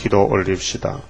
기도 올립시다.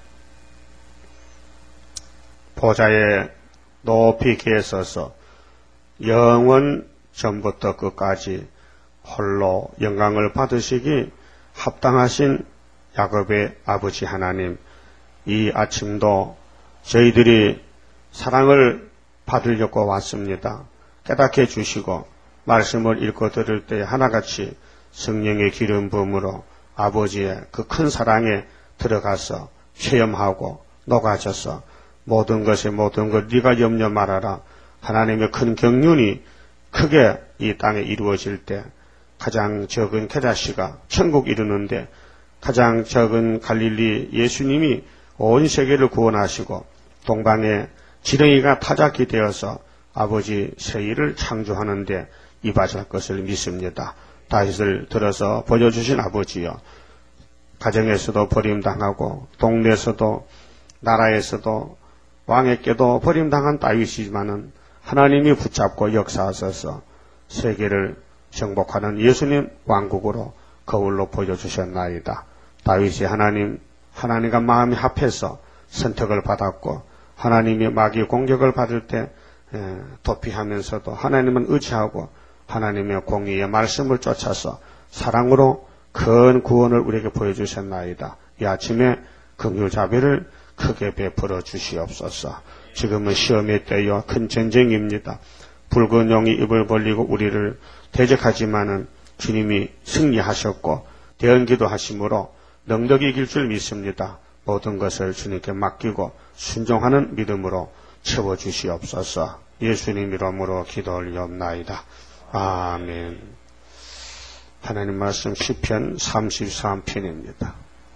보좌에 높이 계셔서 영원 전부터 끝까지 홀로 영광을 받으시기 합당하신 야곱의 아버지 하나님, 이 아침도 저희들이 사랑을 받으려고 왔습니다. 깨닫게 해주시고 말씀을 읽고 들을 때 하나같이 성령의 기름 부음으로 아버지의 그 큰 사랑에 들어가서 체험하고 녹아져서 모든 것에 모든 것 네가 염려 말아라. 하나님의 큰 경륜이 크게 이 땅에 이루어질 때 가장 적은 게다시가 천국 이루는데 가장 적은 갈릴리 예수님이 온 세계를 구원하시고 동방의 지렁이가 타작이 되어서 아버지 세일을 창조하는데 이바지할 것을 믿습니다. 다윗을 들어서 보여주신 아버지여, 가정에서도 버림당하고 동네에서도 나라에서도 왕에게도 버림당한 다윗이지만은 하나님이 붙잡고 역사하셔서 세계를 정복하는 예수님 왕국으로 거울로 보여주셨나이다. 다윗이 하나님과 마음이 합해서 선택을 받았고 하나님이 마귀의 공격을 받을 때 도피하면서도 하나님은 의지하고 하나님의 공의의 말씀을 쫓아서 사랑으로 큰 구원을 우리에게 보여주셨나이다. 이 아침에 긍휼자비를 크게 베풀어 주시옵소서. 지금은 시험의 때요 큰 전쟁입니다. 붉은 용이 입을 벌리고 우리를 대적하지만은 주님이 승리하셨고 대언기도 하심으로 능력이 이길 줄 믿습니다. 모든 것을 주님께 맡기고 순종하는 믿음으로 채워주시옵소서. 예수님 이름으로 기도 올리옵나이다. 아멘. 하나님 말씀 시편 33편입니다.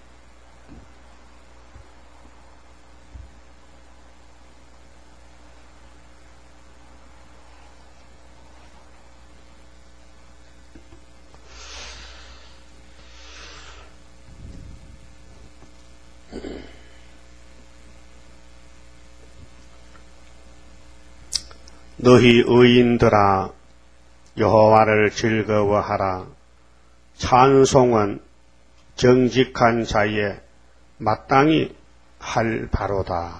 너희 의인들아 여호와를 즐거워하라. 찬송은 정직한 자의 마땅히 할 바로다.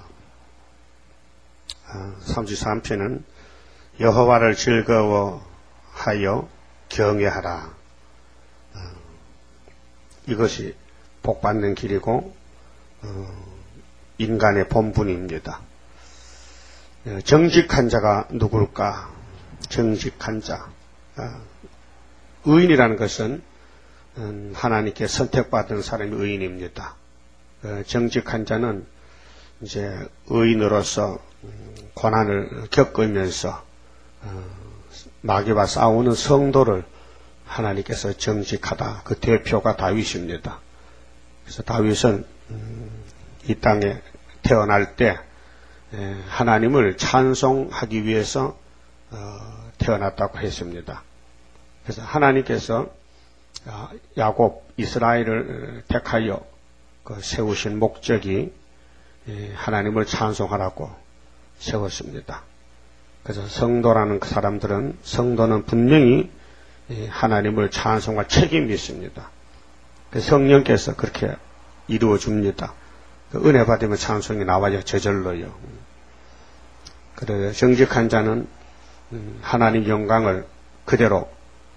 33편은 여호와를 즐거워하여 경외하라. 이것이 복받는 길이고 인간의 본분입니다. 정직한 자가 누굴까? 정직한 자. 의인이라는 것은 하나님께 선택받은 사람이 의인입니다. 정직한 자는 이제 의인으로서 고난을 겪으면서 마귀와 싸우는 성도를 하나님께서 정직하다. 그 대표가 다윗입니다. 그래서 다윗은 이 땅에 태어날 때 하나님을 찬송하기 위해서 태어났다고 했습니다. 그래서 하나님께서 야곱 이스라엘을 택하여 세우신 목적이 하나님을 찬송하라고 세웠습니다. 그래서 성도라는 그 사람들은 성도는 분명히 하나님을 찬송할 책임이 있습니다. 성령께서 그렇게 이루어 줍니다. 은혜 받으면 찬송이 나와야 저절로요. 그래서 정직한 자는 하나님 영광을 그대로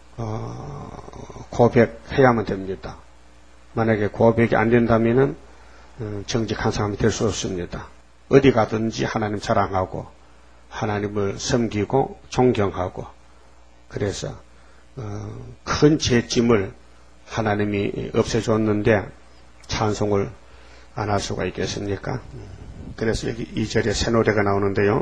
고백해야만 됩니다. 만약에 고백이 안 된다면은 정직한 사람이 될 수 없습니다. 어디 가든지 하나님 자랑하고 하나님을 섬기고 존경하고 그래서 큰 죄짐을 하나님이 없애줬는데 찬송을 안 할 수가 있겠습니까? 그래서 여기 2절에 새 노래가 나오는데요.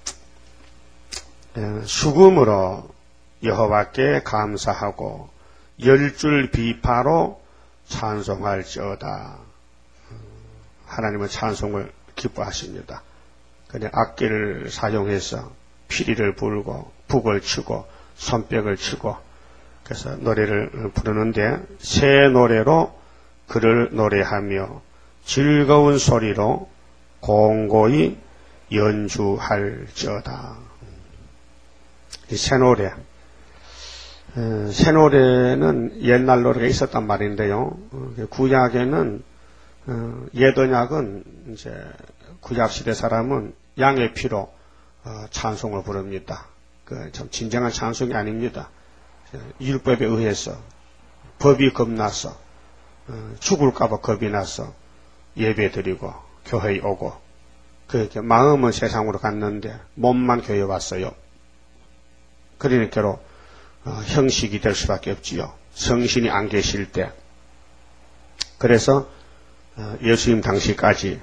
수금으로 여호와께 감사하고 열줄 비파로 찬송할지어다. 하나님은 찬송을 기뻐하십니다. 그런데 악기를 사용해서 피리를 불고 북을 치고 손뼉을 치고 그래서 노래를 부르는데 새 노래로 그를 노래하며 즐거운 소리로 공고히 연주할지어다. 이 새 노래. 새 노래는 옛날 노래가 있었단 말인데요. 구약에는 옛 언약은 이제 구약시대 사람은 양의 피로 찬송을 부릅니다. 참 진정한 찬송이 아닙니다. 율법에 의해서 법이 겁나서 죽을까봐 겁이 나서 예배 드리고 교회에 오고 그렇게 마음은 세상으로 갔는데 몸만 교회에 왔어요. 그러니까 형식이 될 수밖에 없지요. 성신이 안 계실 때. 그래서 예수님 당시까지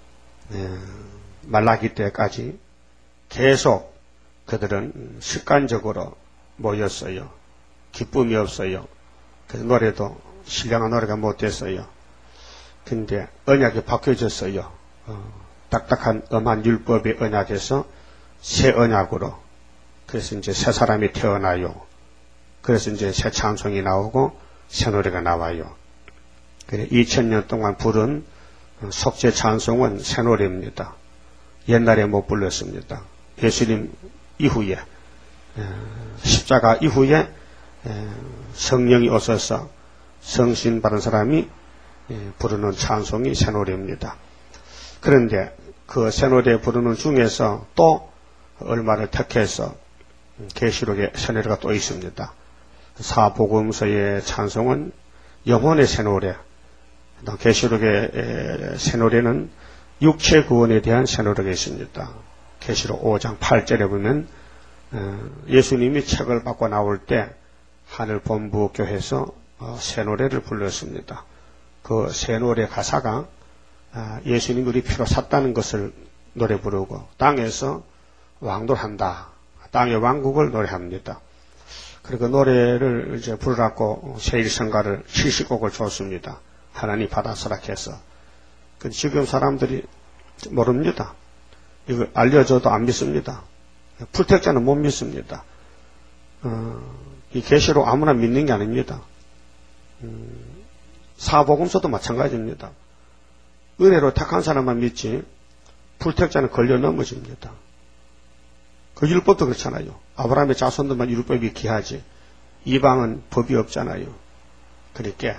말라기 때까지 계속 그들은 습관적으로 모였어요. 기쁨이 없어요. 그래서 노래도 신령한 노래가 못 됐어요. 근데 언약이 바뀌어졌어요. 딱딱한 엄한 율법의 언약에서 새 언약으로. 그래서 이제 새 사람이 태어나요. 그래서 이제 새 찬송이 나오고 새 노래가 나와요. 그래 2000년 동안 부른 속죄 찬송은 새 노래입니다. 옛날에 못 불렀습니다. 예수님 이후에 십자가 이후에 성령이 오셔서 성신 받은 사람이 부르는 찬송이 새 노래입니다. 그런데 그 새 노래 부르는 중에서 또 얼마를 택해서 계시록에 새 노래가 또 있습니다. 사복음서의 찬송은 영혼의 새 노래, 계시록의 새 노래는 육체 구원에 대한 새 노래가 있습니다. 계시록 5장 8절에 보면 예수님이 책을 받고 나올 때 하늘 본부 교회에서 새 노래를 불렀습니다. 그 새 노래 가사가 예수님이 우리 피로 샀다는 것을 노래 부르고 땅에서 왕도한다. 땅의 왕국을 노래합니다. 그리고 노래를 이제 부르라고 세일성가를 70곡을 줬습니다. 하나님 받아서라 해서. 근데 지금 사람들이 모릅니다. 이거 알려줘도 안 믿습니다. 풀택자는 못 믿습니다. 이 계시록 아무나 믿는 게 아닙니다. 사복음서도 마찬가지입니다. 은혜로 택한 사람만 믿지 풀택자는 걸려 넘어집니다. 그 율법도 그렇잖아요. 아브라함의 자손들만 율법이 귀하지 이방은 법이 없잖아요. 그러니까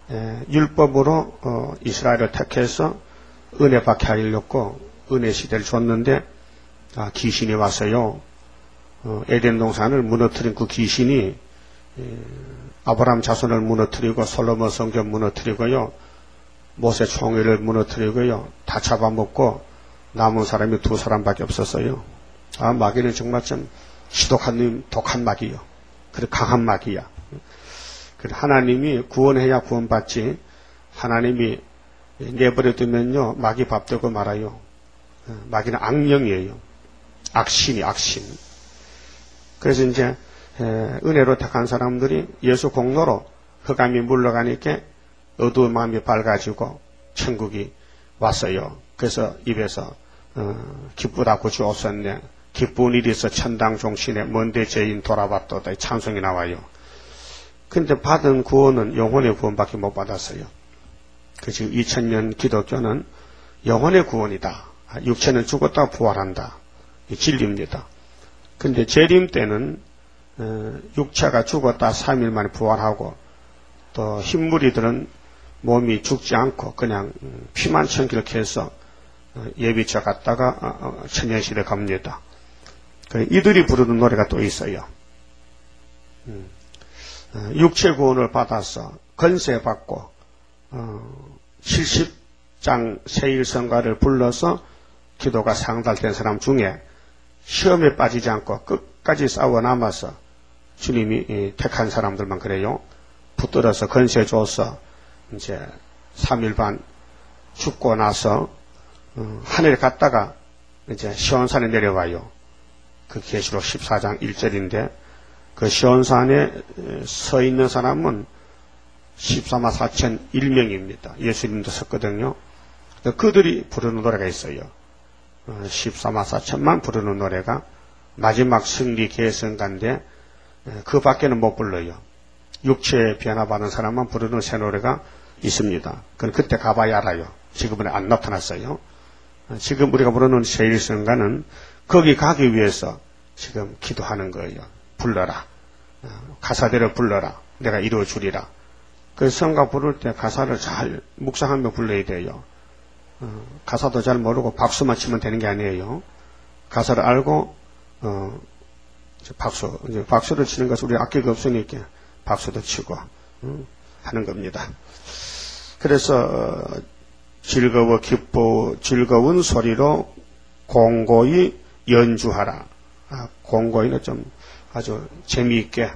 율법으로 이스라엘을 택해서 은혜 받게 하려고 은혜 시대를 줬는데 귀신이 왔어요. 에덴 동산을 무너뜨린 그 귀신이 아브라함 자손을 무너뜨리고 솔로몬 성전 무너뜨리고요. 모세 총회를 무너뜨리고요. 다 잡아먹고 남은 사람이 2사람밖에 없었어요. 마귀는 정말 좀 지독한 독한 마귀요. 그리고 강한 마귀야. 하나님이 구원해야 구원받지 하나님이 내버려두면요 마귀 밥되고 말아요. 마귀는 악령이에요. 악신이 악신. 그래서 이제 은혜로 택한 사람들이 예수 공로로 흑암이 물러가니까 어두운 마음이 밝아지고 천국이 왔어요. 그래서 입에서 기쁘다 구주 오셨네. 기쁜 일이 있어 천당 종신에 먼데 죄인 돌아봤도다. 찬송이 나와요. 근데 받은 구원은 영혼의 구원밖에 못 받았어요. 그 지금 2000년 기독교는 영혼의 구원이다. 육체는 죽었다 부활한다. 이 진리입니다. 근데 재림 때는 육체가 죽었다 3일 만에 부활하고 또 흰무리들은 몸이 죽지 않고 그냥 피만 청기렇게 해서 예비처 갔다가 천년시대 갑니다. 이들이 부르는 노래가 또 있어요. 육체 구원을 받아서 건세 받고 70장 세일성가를 불러서 기도가 상달된 사람 중에 시험에 빠지지 않고 끝까지 싸워 남아서 주님이 택한 사람들만 그래요. 붙들어서 건세 줘서 이제 3일 반 죽고 나서 하늘에 갔다가 이제 시온산에 내려와요. 그 계시록 14장 1절인데 그 시온산에 서 있는 사람은 14만 4천 1명입니다. 예수님도 섰거든요. 그들이 부르는 노래가 있어요. 14만 4천만 부르는 노래가 마지막 승리 계승가인데 그 밖에는 못 불러요. 육체에 변화받은 사람만 부르는 새 노래가 있습니다. 그건 그때 가봐야 알아요. 지금은 안 나타났어요. 지금 우리가 부르는 세일성가는 거기 가기 위해서 지금 기도하는 거예요. 불러라. 가사대로 불러라. 내가 이루어 주리라. 그 성가 부를 때 가사를 잘 묵상하며 불러야 돼요. 가사도 잘 모르고 박수만 치면 되는 게 아니에요. 가사를 알고 이제 박수를 치는 것은 우리 악기가 없으니까 박수도 치고 하는 겁니다. 그래서 즐거운 소리로 공고히 연주하라. 공고히는 좀 아주 재미있게,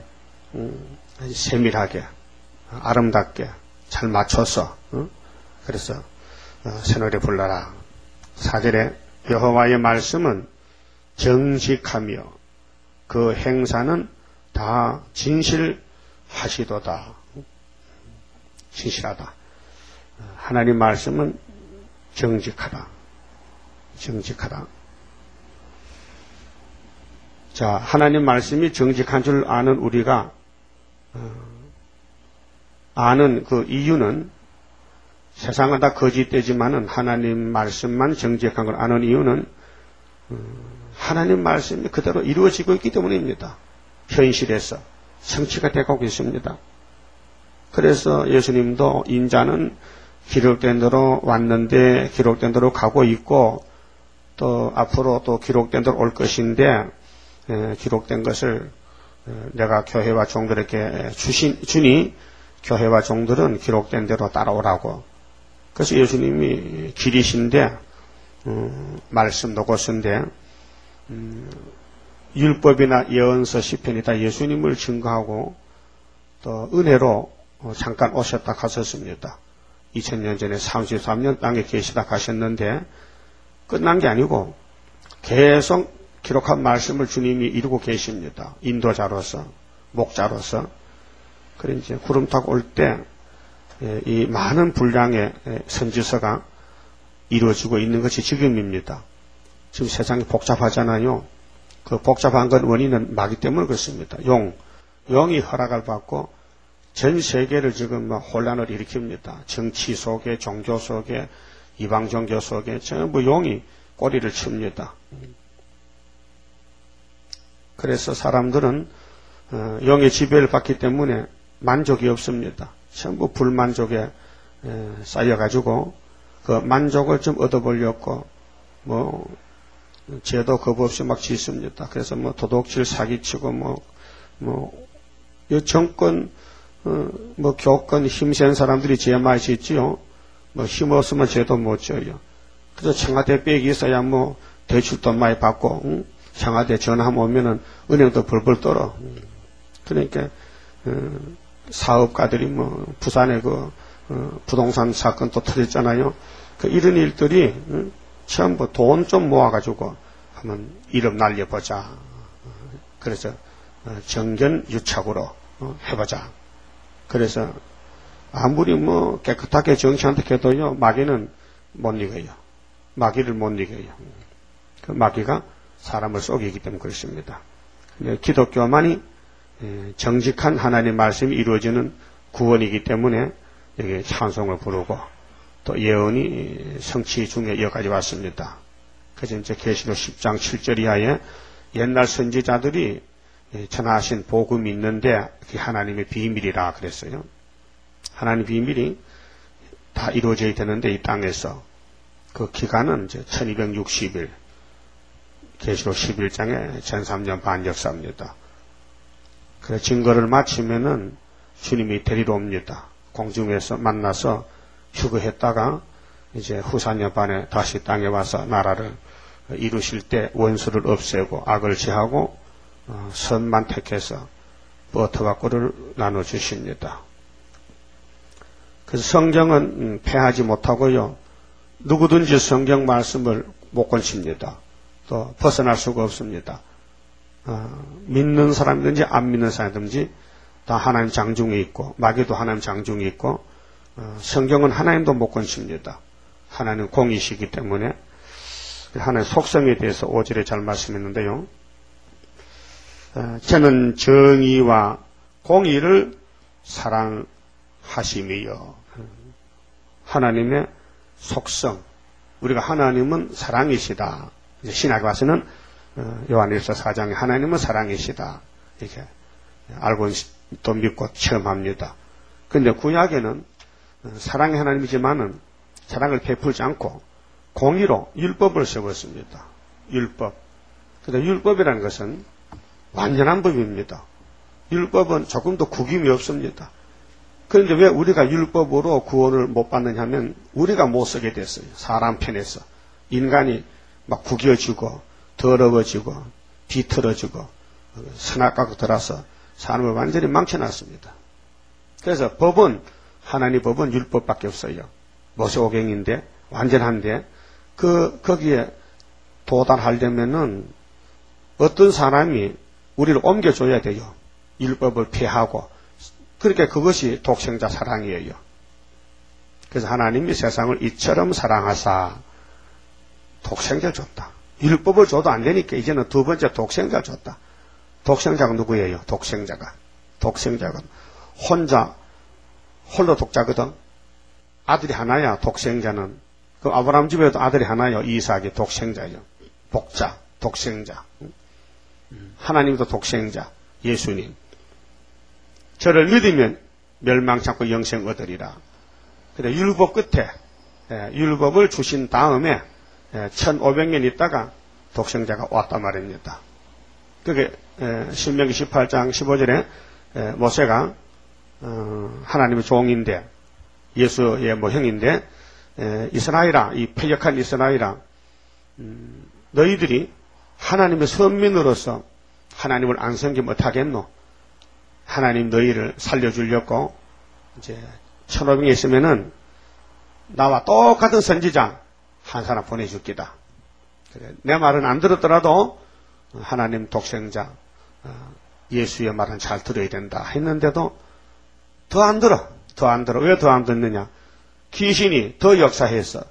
세밀하게, 아름답게 잘 맞춰서 그래서 새노래 불러라. 4절에 여호와의 말씀은 정직하며 그 행사는 다 진실하시도다. 진실하다. 하나님 말씀은 정직하다. 정직하다. 자, 하나님 말씀이 정직한 줄 아는 우리가 아는 그 이유는 세상은 다 거짓되지만은 하나님 말씀만 정직한 걸 아는 이유는 하나님 말씀이 그대로 이루어지고 있기 때문입니다. 현실에서 성취가 되고 있습니다. 그래서 예수님도 인자는 기록된 대로 왔는데 기록된 대로 가고 있고 또 앞으로 또 기록된 대로 올 것인데 기록된 것을 내가 교회와 종들에게 주니 교회와 종들은 기록된 대로 따라오라고. 그래서 예수님이 길이신데 말씀도 곧은데 율법이나 예언서 시편이 다 예수님을 증거하고 또 은혜로 잠깐 오셨다 가셨습니다. 2000년 전에 33년 땅에 계시다 가셨는데 끝난 게 아니고 계속 기록한 말씀을 주님이 이루고 계십니다. 인도자로서, 목자로서. 그래 이제 구름 타고 올 때 이 많은 분량의 선지서가 이루어지고 있는 것이 지금입니다. 지금 세상이 복잡하잖아요. 그 복잡한 건 원인은 마귀 때문에 그렇습니다. 용이 허락을 받고 전 세계를 지금 혼란을 일으킵니다. 정치 속에, 종교 속에, 이방 종교 속에 전부 용이 꼬리를 칩니다. 그래서 사람들은 용의 지배를 받기 때문에 만족이 없습니다. 전부 불만족에 쌓여가지고 그 만족을 좀 얻어보려고 죄도 겁 없이 막 짓습니다. 그래서 도둑질 사기치고 이 정권 교권 힘센 사람들이 죄 많이 짓지요. 힘 없으면 죄도 못 져요. 그래서 청와대 빽이 있어야 대출도 많이 받고 청와대 전화하면 오면은 은행도 벌벌 떨어. 그러니까 사업가들이 부산에 부동산 사건 또 터졌잖아요. 이런 일들이 전부 돈 좀 모아가지고 한번 이름 날려보자. 그래서 정견유착으로 해보자. 그래서 아무리 깨끗하게 정치한다 해도요 마귀는 못 이겨요. 마귀를 못 이겨요. 그 마귀가 사람을 속이기 때문에 그렇습니다. 기독교만이 정직한 하나님 말씀이 이루어지는 구원이기 때문에 여기 찬송을 부르고 또 예언이 성취 중에 여기까지 왔습니다. 그래서 이제 계시록 10장 7절 이하에 옛날 선지자들이 전하신 복음이 있는데 그게 하나님의 비밀이라 그랬어요. 하나님의 비밀이 다 이루어져야 되는데 이 땅에서 그 기간은 이제 1260일 계시록 11장의 13년 반 역사입니다. 그래서 증거를 마치면은 주님이 데리러 옵니다. 공중에서 만나서 휴거했다가 이제 후사년 반에 다시 땅에 와서 나라를 이루실 때 원수를 없애고 악을 제하고 선만 택해서 버터와 꿀을 나눠주십니다. 그래서 성경은 패하지 못하고요. 누구든지 성경 말씀을 못 건칩니다. 또 벗어날 수가 없습니다. 믿는 사람이든지 안 믿는 사람이든지 다 하나님 장중에 있고 마귀도 하나님 장중에 있고 성경은 하나님도 못 건칩니다. 하나님 공이시기 때문에 하나님 속성에 대해서 5절에 잘 말씀했는데요. 저는 정의와 공의를 사랑하심이요. 하나님의 속성. 우리가 하나님은 사랑이시다. 이제 신학에 와서는 요한일서 4장에 하나님은 사랑이시다. 이렇게 알고 또 믿고 체험합니다. 근데 구약에는 사랑의 하나님이지만은 사랑을 베풀지 않고 공의로 율법을 세웠습니다. 율법. 근데 율법이라는 것은 완전한 법입니다. 율법은 조금도 구김이 없습니다. 그런데 왜 우리가 율법으로 구원을 못 받느냐 하면 우리가 못 쓰게 됐어요. 사람 편에서. 인간이 막 구겨지고 더러워지고 비틀어지고 선악과가 들어서 사람을 완전히 망쳐놨습니다. 그래서 법은 하나님 법은 율법밖에 없어요. 모세오경인데 완전한데 거기에 도달하려면은 어떤 사람이 우리를 옮겨줘야 돼요. 율법을 폐하고. 그러니까 그것이 독생자 사랑이에요. 그래서 하나님이 세상을 이처럼 사랑하사 독생자를 줬다. 율법을 줘도 안 되니까 이제는 두 번째 독생자를 줬다. 독생자가 누구예요? 독생자가 홀로 독자거든. 아들이 하나야. 독생자는 그 아브라함 집에도 아들이 하나요. 이삭이 독생자예요. 독생자. 하나님도 독생자. 예수님. 저를 믿으면 멸망치 않고 영생 얻으리라. 그래 율법 끝에 율법을 주신 다음에 1500년 있다가 독생자가 왔단 말입니다. 그게 신명기 18장 15절에 모세가 하나님의 종인데 예수의 형인데 이스라엘아, 이 패역한 이스라엘아, 너희들이 하나님의 선민으로서 하나님을 안 섬기면 어떡하겠노? 하나님 너희를 살려주려고 이제 1500년 있으면은 나와 똑같은 선지자 한 사람 보내줄기다. 그래, 내 말은 안 들었더라도 하나님 독생자 예수의 말은 잘 들어야 된다 했는데도 더 안 들어. 왜 더 안 듣느냐? 귀신이 더 역사해서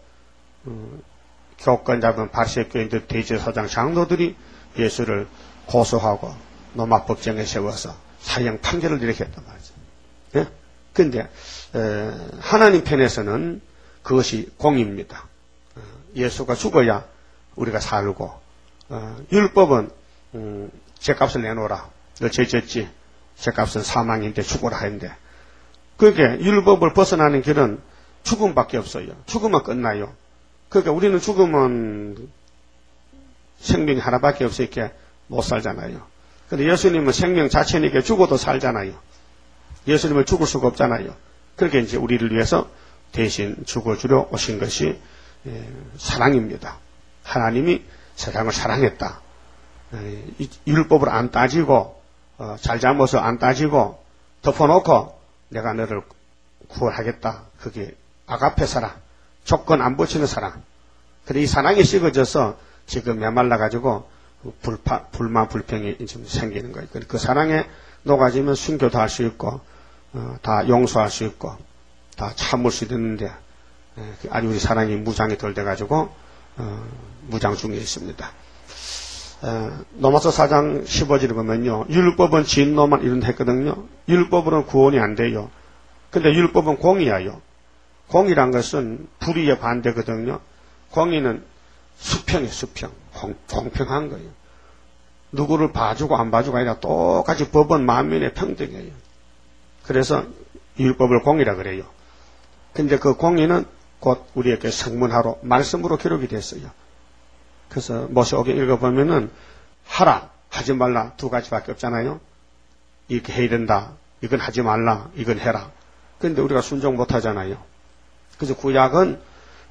교권 잡은 바리새교인들 대제사장 장로들이 예수를 고소하고 노마법정에 세워서 사형 판결을 이렇게 했단 말이죠. 예? 근데 하나님 편에서는 그것이 공입니다. 예수가 죽어야 우리가 살고 율법은 죗값을 내놓으라. 너 죄 졌지? 죗값은 사망인데 죽어라 했는데 그게 율법을 벗어나는 길은 죽음밖에 없어요. 죽으면 끝나요. 그러니까 우리는 죽으면 생명이 하나밖에 없으니까 못 살잖아요. 근데 예수님은 생명 자체니까 죽어도 살잖아요. 예수님은 죽을 수가 없잖아요. 그렇게 이제 우리를 위해서 대신 죽어주려 오신 것이 사랑입니다. 하나님이 세상을 사랑했다. 율법을 안 따지고 잘잘못을 안 따지고 덮어놓고 내가 너를 구원하겠다. 그게 아가페 사랑, 조건 안 붙이는 사랑. 근데 이 사랑이 식어져서 지금 메말라가지고 불만 불평이 좀 생기는 거예요. 그 사랑에 녹아지면 순교도 할 수 있고 다 용서할 수 있고 다 참을 수 있는데 아직 우리 사랑이 무장이 덜 돼가지고 무장 중에 있습니다. 로마서 4장 15절에 보면요. 율법은 진노만 이룬다 했거든요. 율법으로는 구원이 안 돼요. 근데 율법은 공의야요. 공의란 것은 불의의 반대거든요. 공의는 수평이에요. 수평. 공평한 거예요. 누구를 봐주고 안 봐주고 아니라 똑같이 법은 만민의 평등이에요. 그래서 율법을 공의라 그래요. 근데 그 공의는 곧 우리에게 성문하로 말씀으로 기록이 됐어요. 그래서 모세오경 읽어보면은 하라, 하지 말라 두 가지밖에 없잖아요. 이렇게 해야 된다. 이건 하지 말라. 이건 해라. 그런데 우리가 순종 못하잖아요. 그래서 구약은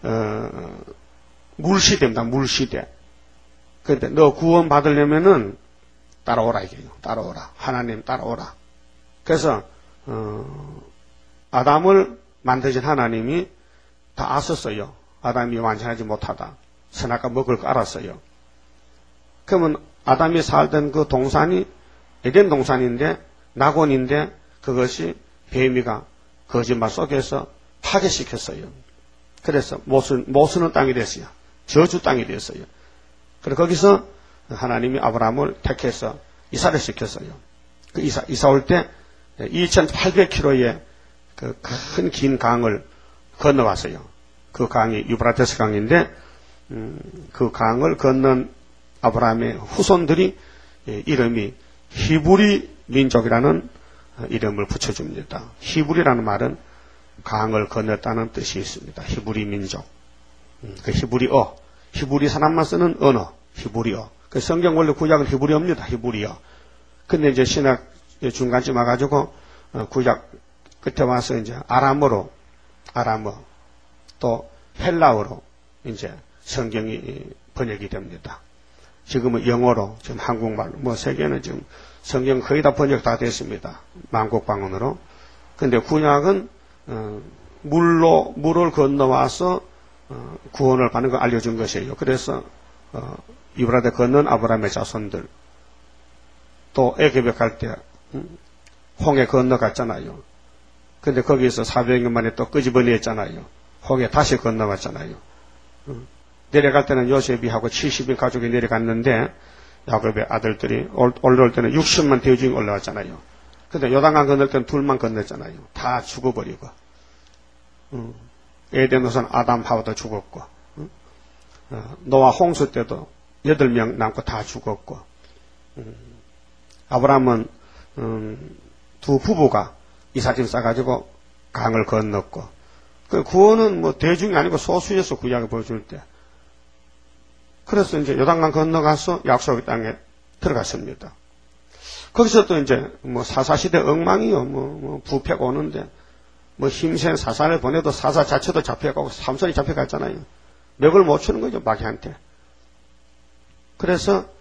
물시대입니다. 물시대. 그런데 너 구원 받으려면은 따라오라 이게요. 따라오라. 하나님 따라오라. 그래서 아담을 만드신 하나님이 다 아셨어요. 아담이 완전하지 못하다. 선악과 먹을 거 알았어요. 그러면 아담이 살던 그 동산이 에덴 동산인데 낙원인데 그것이 뱀이가 거짓말 속에서 파괴시켰어요. 그래서 못 쓰는 땅이 됐어요. 저주 땅이 됐어요. 그래서 거기서 하나님이 아브라함을 택해서 이사를 시켰어요. 그 이사 올 때 2800km의 그 큰 긴 강을 건너왔어요. 그 강이 유브라테스 강인데 그 강을 건넌 아브라함의 후손들이 이름이 히브리 민족이라는 이름을 붙여줍니다. 히브리라는 말은 강을 건넜다는 뜻이 있습니다. 히브리 민족. 그 히브리어. 히브리 사람만 쓰는 언어. 히브리어. 그 성경 원래 구약은 히브리어입니다. 히브리어. 근데 이제 신약 중간쯤 와가지고 구약 끝에 와서 이제 아람어 또 헬라어로 이제 성경이 번역이 됩니다. 지금은 영어로, 지금 한국말로, 뭐 세계는 지금 성경 거의 다 번역 다 됐습니다. 만국방언으로. 근데 구약은 물을 건너와서 구원을 받는 걸 알려준 것이에요. 그래서 유브라데 건넌 아브라함의 자손들, 또 애굽에 갈 때 홍해 건너갔잖아요. 근데 거기서 400년 만에 또 끄집어냈잖아요. 홍해 다시 건너갔잖아요. 내려갈 때는 요셉이 하고 70인 가족이 내려갔는데 야곱의 아들들이 올라올 때는 60만 대중이 올라왔잖아요. 근데 요단강 건널 때는 둘만 건넜잖아요. 다 죽어버리고. 에덴 우선 아담 하와도 죽었고, 노아 홍수 때도 8명 남고 다 죽었고, 아브라함은 두 부부가 이삭짐 싸가지고 강을 건넜고, 그 구원은 뭐 대중이 아니고 소수에서 구약을 보여줄 때. 그래서 이제 요단강 건너가서 약속의 땅에 들어갔습니다. 거기서 또 이제 뭐 사사시대 엉망이요. 뭐 부패가 오는데 뭐 힘센 사사를 보내도 사사 자체도 잡혀가고 삼손이 잡혀갔잖아요. 맥을 못 추는 거죠, 마귀한테. 그래서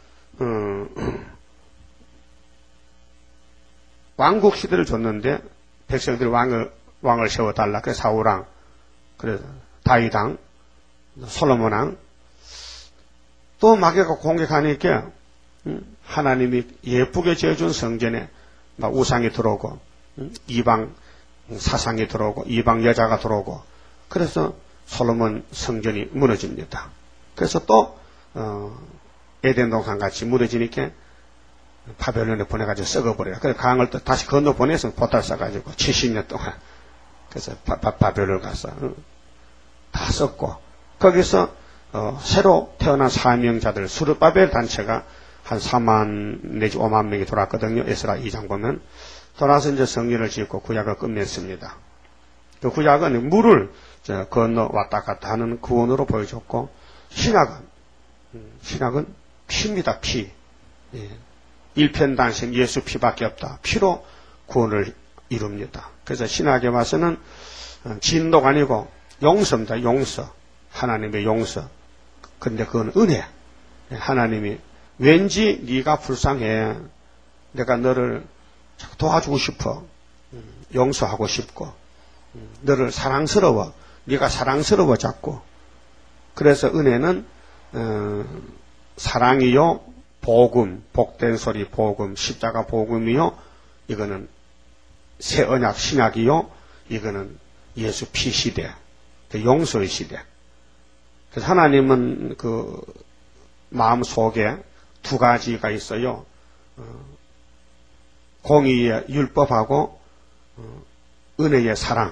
왕국 시대를 줬는데 백성들이 왕을 세워달라. 그래서 사울왕, 그래서 다윗왕, 솔로몬왕. 또 마귀가 공격하니까 하나님이 예쁘게 지어준 성전에 막 우상이 들어오고 이방 사상이 들어오고 이방 여자가 들어오고, 그래서 솔로몬 성전이 무너집니다. 그래서 또 에덴 동산 같이 무너지니까 바벨론에 보내가지고 썩어버려요. 그래서 강을 또 다시 건너 보내서 보따리 싸가지고 70년 동안, 그래서 바벨론 가서 다 썩고, 거기서 새로 태어난 사명자들 수르바벨 단체가 한 4만 내지 5만 명이 돌아왔거든요. 에스라 2장 보면. 돌아서 이제 성전을 짓고 구약을 끝냈습니다. 그 구약은 물을 건너 왔다 갔다 하는 구원으로 보여줬고, 신약은 피입니다. 피. 예. 일편단심 예수 피밖에 없다. 피로 구원을 이룹니다. 그래서 신약에 와서는 진노가 아니고 용서입니다. 용서. 하나님의 용서. 근데 그건 은혜. 하나님이 왠지 네가 불쌍해. 내가 너를 도와주고 싶어. 용서하고 싶고. 너를 사랑스러워. 네가 사랑스러워 자꾸. 그래서 은혜는 사랑이요, 복음, 복된 소리 복음, 십자가 복음이요, 이거는 새 언약 신약이요, 이거는 예수 피 시대, 용서의 시대. 그래서 하나님은 그 마음 속에 두 가지가 있어요. 공의의 율법하고 은혜의 사랑.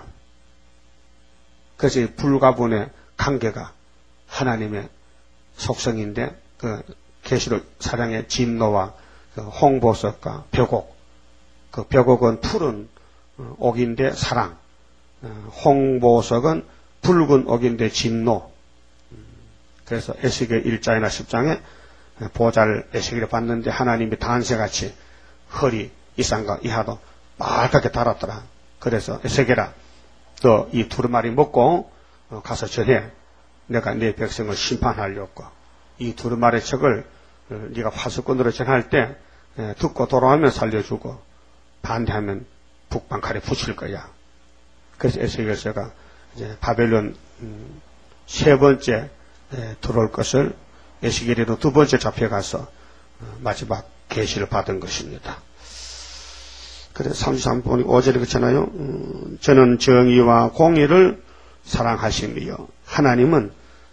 그래서 불가분의 관계가 하나님의 속성인데, 그 계시록 사랑의 진노와 그 홍보석과 벽옥. 그 벽옥은 푸른 옥인데 사랑. 홍보석은 붉은 옥인데 진노. 그래서 에스겔 1장이나 10장에 보좌를 에스겔이 봤는데 하나님이 단새같이 허리 이상과 이하도 말갛게 달았더라. 그래서 에스겔아, 너 이 두루마리 먹고 가서 전해. 내가 네 백성을 심판하려고. 이 두루마리 책을 네가 파수꾼으로 전할 때 듣고 돌아오면 살려주고 반대하면 북방칼에 붙일 거야. 그래서 에스겔서가 이제 바벨론 세 번째 들어올 것을 에스겔이로 두 번째 잡혀가서 마지막 계시를 받은 것입니다. 그래서 33번 5절에 그렇잖아요. 저는 정의와 공의를 사랑하심이요. 하나님은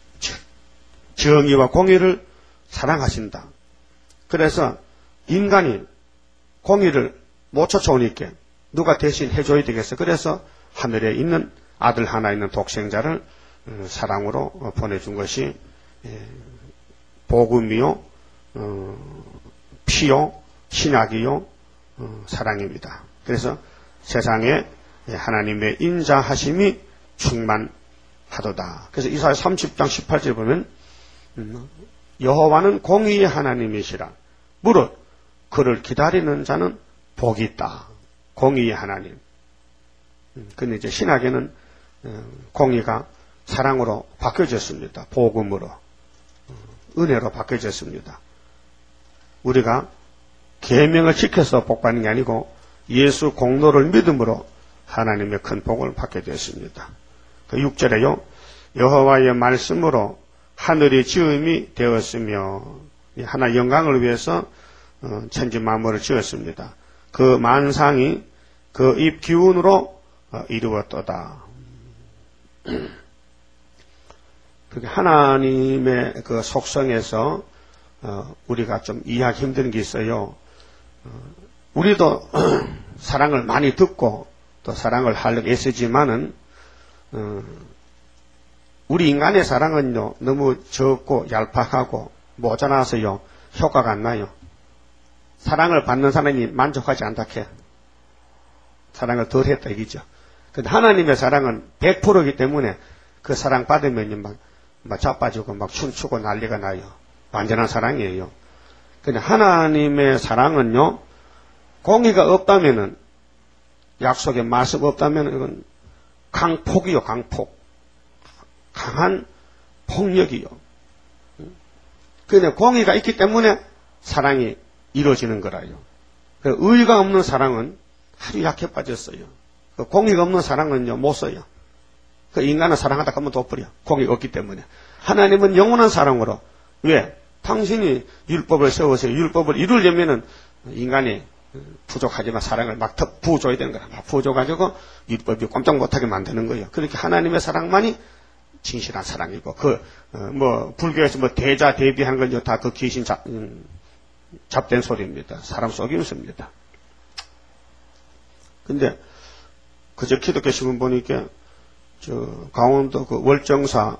정의와 공의를 사랑하신다. 그래서 인간이 공의를 못 쫓아오니까 누가 대신 해줘야 되겠어. 그래서 하늘에 있는 아들 하나 있는 독생자를 사랑으로 보내준 것이 복음이요, 피요, 신약이요, 사랑입니다. 그래서 세상에 하나님의 인자하심이 충만하도다. 그래서 이사야 30장 18절 보면 여호와는 공의의 하나님이시라. 무릇 그를 기다리는 자는 복이 있다. 공의의 하나님. 근데 이제 신학에는 공의가 사랑으로 바뀌어졌습니다. 복음으로. 은혜로 바뀌어졌습니다. 우리가 계명을 지켜서 복 받는 게 아니고 예수 공로를 믿음으로 하나님의 큰 복을 받게 되었습니다. 그 6절에요. 여호와의 말씀으로 하늘이 지음이 되었으며 하나 영광을 위해서 천지 만물을 지었습니다. 그 만상이 그 입 기운으로 이루었도다. 그게 하나님의 그 속성에서 우리가 좀 이해하기 힘든 게 있어요. 우리도 사랑을 많이 듣고 또 사랑을 하려고 애쓰지만은 우리 인간의 사랑은요 너무 적고 얄팍하고 모자라서요 효과가 안 나요. 사랑을 받는 사람이 만족하지 않다 해. 사랑을 덜 했다 이기죠. 근데 하나님의 사랑은 100%이기 때문에 그 사랑 받으면 막 자빠지고 막 춤추고 난리가 나요. 완전한 사랑이에요. 근데 하나님의 사랑은요 공의가 없다면은 약속의 말씀 없다면 이건 강폭이요, 강폭. 강한 폭력이요. 근데 공의가 있기 때문에 사랑이 이루어지는 거라요. 의의가 없는 사랑은 아주 약해 빠졌어요. 공의가 없는 사랑은요, 못 써요. 인간은 사랑하다 하면 돋버려. 공의가 없기 때문에. 하나님은 영원한 사랑으로. 왜? 당신이 율법을 세워서 율법을 이루려면은 인간이 부족하지만 사랑을 막 더 부어줘야 되는 거야. 막 부어줘가지고 율법이 꼼짝 못하게 만드는 거예요. 그렇게 하나님의 사랑만이 진실한 사랑이고, 불교에서 대자, 대비하는 건 다 그 귀신 잡된 소리입니다. 사람 속임수입니다. 근데, 그저 기독교 신문 보니까, 강원도 그 월정사,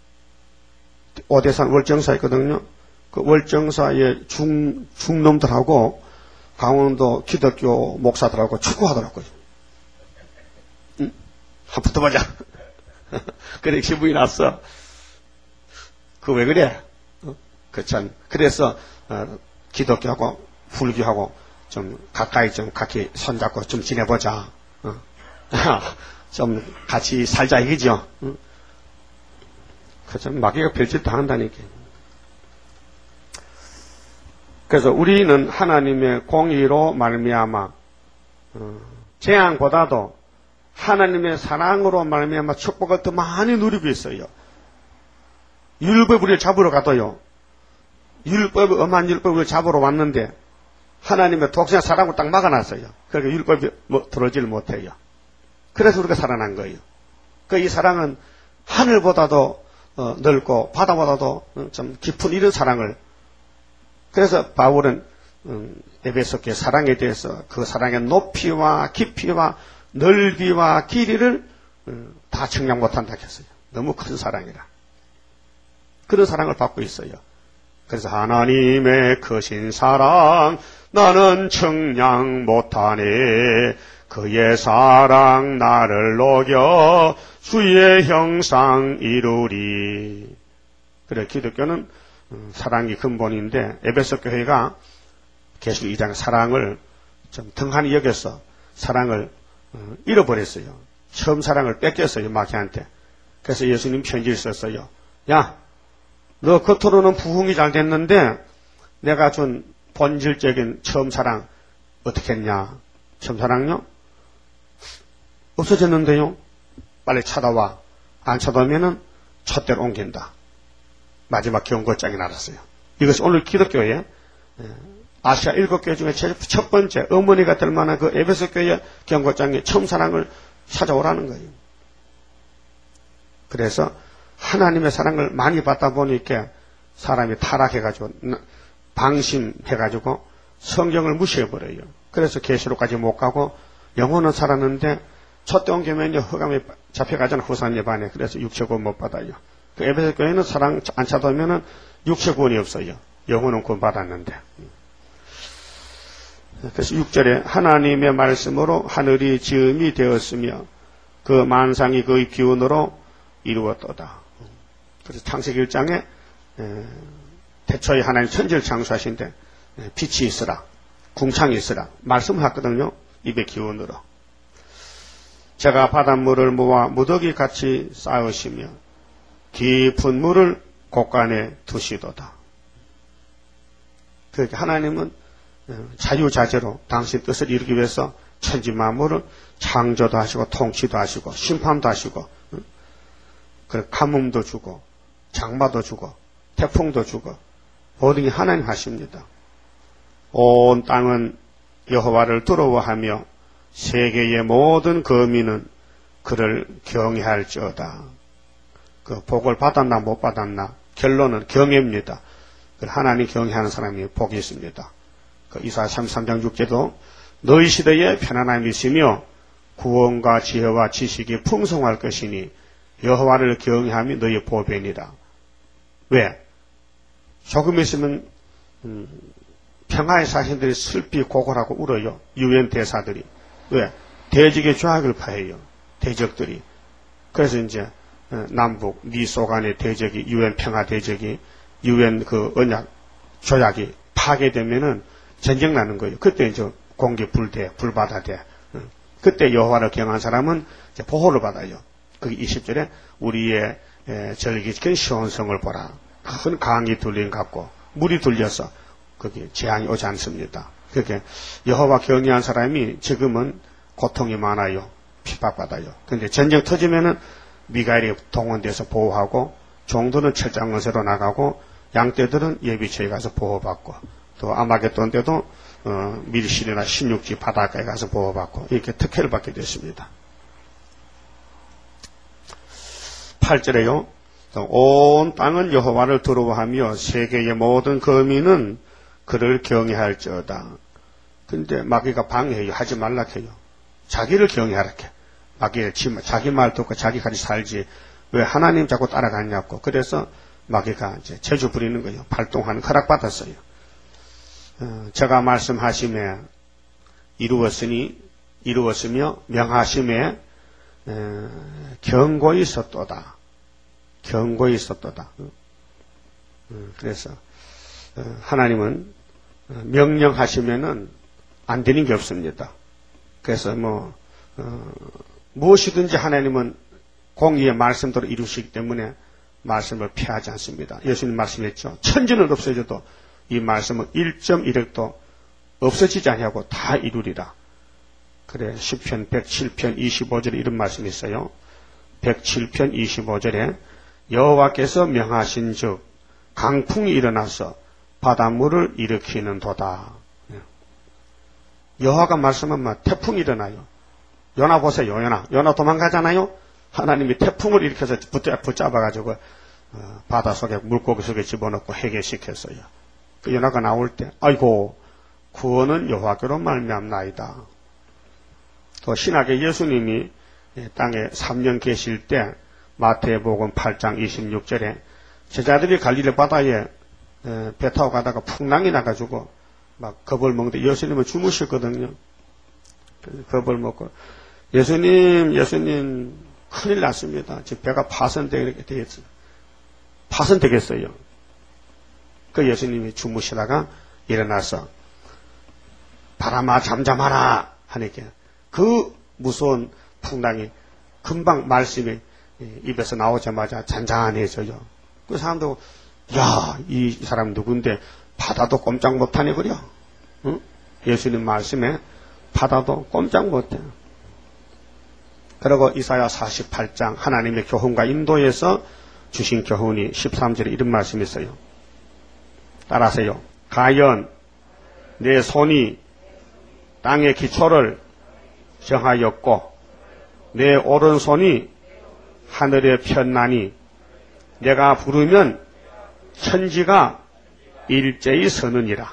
오대산 월정사 있거든요. 그 월정사의 중놈들하고 강원도 기독교 목사들하고 축구하더라고요. 응? 한번 붙어보자. 그래, 기분이 났어. 그 왜 그래? 그래서, 기독교하고 불교하고 좀 가까이 좀 같이 손잡고 좀 지내보자. 좀 같이 살자 이거죠. 그래서 마귀가 별짓도 한다니까. 그래서 우리는 하나님의 공의로 말미암아 재앙보다도 하나님의 사랑으로 말미암아 축복을 더 많이 누리고 있어요. 율법 우리를 잡으러 가도요. 엄한 율법을 잡으러 왔는데 하나님의 독생의 사랑으로 딱 막아놨어요. 그러니까 율법이 들어오질 못해요. 그래서 우리가 살아난 거예요. 이 사랑은 하늘보다도 넓고 바다보다도 좀 깊은 이런 사랑을. 그래서 바울은 에베소교의 사랑에 대해서 그 사랑의 높이와 깊이와 넓이와 길이를 다 측량 못한다 했어요. 너무 큰 사랑이라. 그런 사랑을 받고 있어요. 그래서 하나님의 크신 사랑 나는 측량 못하네. 그의 사랑 나를 녹여 주의 형상 이루리. 그래 기독교는 사랑이 근본인데 에베소 교회가 계속 2장 사랑을 좀 등한히 여겨서 사랑을 잃어버렸어요. 처음 사랑을 뺏겼어요. 마귀한테. 그래서 예수님 편지를 썼어요. 야, 너 겉으로는 부흥이 잘 됐는데 내가 준 본질적인 처음 사랑 어떻게 했냐? 처음 사랑요? 없어졌는데요. 빨리 찾아와. 안 찾아오면은 촛대로 옮긴다. 마지막 경고장이 날았어요. 이것이 오늘 기독교의 아시아 7교회 중에 첫 번째 어머니가 될 만한 그 에베소 교회 경고장의 처음 사랑을 찾아오라는 거예요. 그래서 하나님의 사랑을 많이 받다 보니까 사람이 타락해가지고 방심해가지고 성경을 무시해버려요. 그래서 계시록까지 못 가고 영혼은 살았는데 촛대 옮기면요 흑암에 잡혀가잖아. 후산 예반에. 그래서 육체구원 못 받아요. 그 에베소 교회는 사랑 안 찾아오면은 육체구원이 없어요. 영혼은 구원 받았는데. 그래서 6절에 하나님의 말씀으로 하늘이 지음이 되었으며 그 만상이 그의 기운으로 이루었도다. 그래서 창세기 1장에 태초에 하나님 천지를 창조하신데 빛이 있으라, 궁창이 있으라 말씀을 하거든요. 입의 기운으로. 제가 바닷물을 모아 무더기 같이 쌓으시며 깊은 물을 곳간에 두시도다. 그러니까 하나님은 자유자재로 당신 뜻을 이루기 위해서 천지 만물을 창조도 하시고 통치도 하시고 심판도 하시고 가뭄도 주고 장마도 주고 태풍도 주고 모든 게 하나님 하십니다. 온 땅은 여호와를 두려워하며 세계의 모든 거민은 그를 경외할지어다. 그 복을 받았나 못 받았나 결론은 경외입니다. 하나님 경외하는 사람이 복이 있습니다. 그 이사야 33장 6절도 너희 시대에 편안함이 있으며 구원과 지혜와 지식이 풍성할 것이니 여호와를 경외함이 너희의 보배니라. 왜? 조금 있으면 평화의 사신들이 슬피 고골하고 울어요. 유엔 대사들이. 왜? 대적의 죄악을 파해요. 대적들이. 그래서 이제 남북 미소 간의 대적이 유엔 평화 대적이 유엔 그 언약 조약이 파괴되면은 전쟁 나는 거예요. 그때 이제 공기 불대 불바다대. 그때 여호와를 경외한 사람은 이제 보호를 받아요. 거기 20절에 우리의 절기ken 시온성을 보라. 큰 강이 둘린 같고 물이 둘려서 거기 재앙이 오지 않습니다. 그렇게 여호와 경외한 사람이 지금은 고통이 많아요. 핍박받아요. 그런데 전쟁 터지면은 미가엘이 동원돼서 보호하고 종들은 철장건세로 나가고 양떼들은 예비처에 가서 보호받고 또 아마겟돈 때도 밀실이나 16지 바닷가에 가서 보호받고 이렇게 특혜를 받게 됐습니다. 8절에요. 온 땅은 여호와를 두려워하며 세계의 모든 거민은 그를 경외할지어다. 근데 마귀가 방해해요. 하지 말라 해요. 자기를 경외하라 해. 마귀를 자기 말 듣고 자기 같이 살지 왜 하나님 자꾸 따라가냐고. 그래서 마귀가 이제 재주 부리는 거예요. 발동하는 허락받았어요. 제가 말씀하심에 이루었으며 명하심에 경고히 있었도다. 경고히 있었도다. 그래서 하나님은 명령하시면은 안 되는 게 없습니다. 그래서 무엇이든지 하나님은 공의의 말씀대로 이루시기 때문에 말씀을 피하지 않습니다. 예수님 말씀했죠. 천지는 없어져도 이 말씀은 1.1핵도 없어지지 아니하고 다 이루리라. 그래 시편 107편 25절에 이런 말씀이 있어요. 107편 25절에 여호와께서 명하신즉 강풍이 일어나서 바닷물을 일으키는 도다. 여호와가 말씀하면 태풍이 일어나요. 요나 보세요. 요나 도망가잖아요. 하나님이 태풍을 일으켜서 붙잡아가지고 바다 속에 물고기 속에 집어넣고 해계시켰어요. 그 요나가 나올 때 아이고 구원은 여호와께로 말미암나이다. 또 신학의 예수님이 땅에 3년 계실 때 마태복음 8장 26절에 제자들이 갈릴리 바다에 배 타고 가다가 풍랑이 나가지고 막 겁을 먹는데 예수님은 주무셨거든요. 겁을 먹고 예수님 큰일 났습니다. 지금 배가 파손되겠어요. 그 예수님이 주무시다가 일어나서 바람아 잠잠하라 하니까 그 무서운 풍랑이 금방 말씀이 입에서 나오자마자 잔잔해져요. 그 사람도 야, 이 사람 누군데 바다도 꼼짝 못하네 그려. 응? 예수님 말씀에 바다도 꼼짝 못해. 그리고 이사야 48장 하나님의 교훈과 인도에서 주신 교훈이 13절에 이런 말씀이 있어요. 따라하세요. 가연 내 손이 땅의 기초를 정하였고 내 오른손이 하늘에 폈나니 내가 부르면 천지가 일제히 서느니라.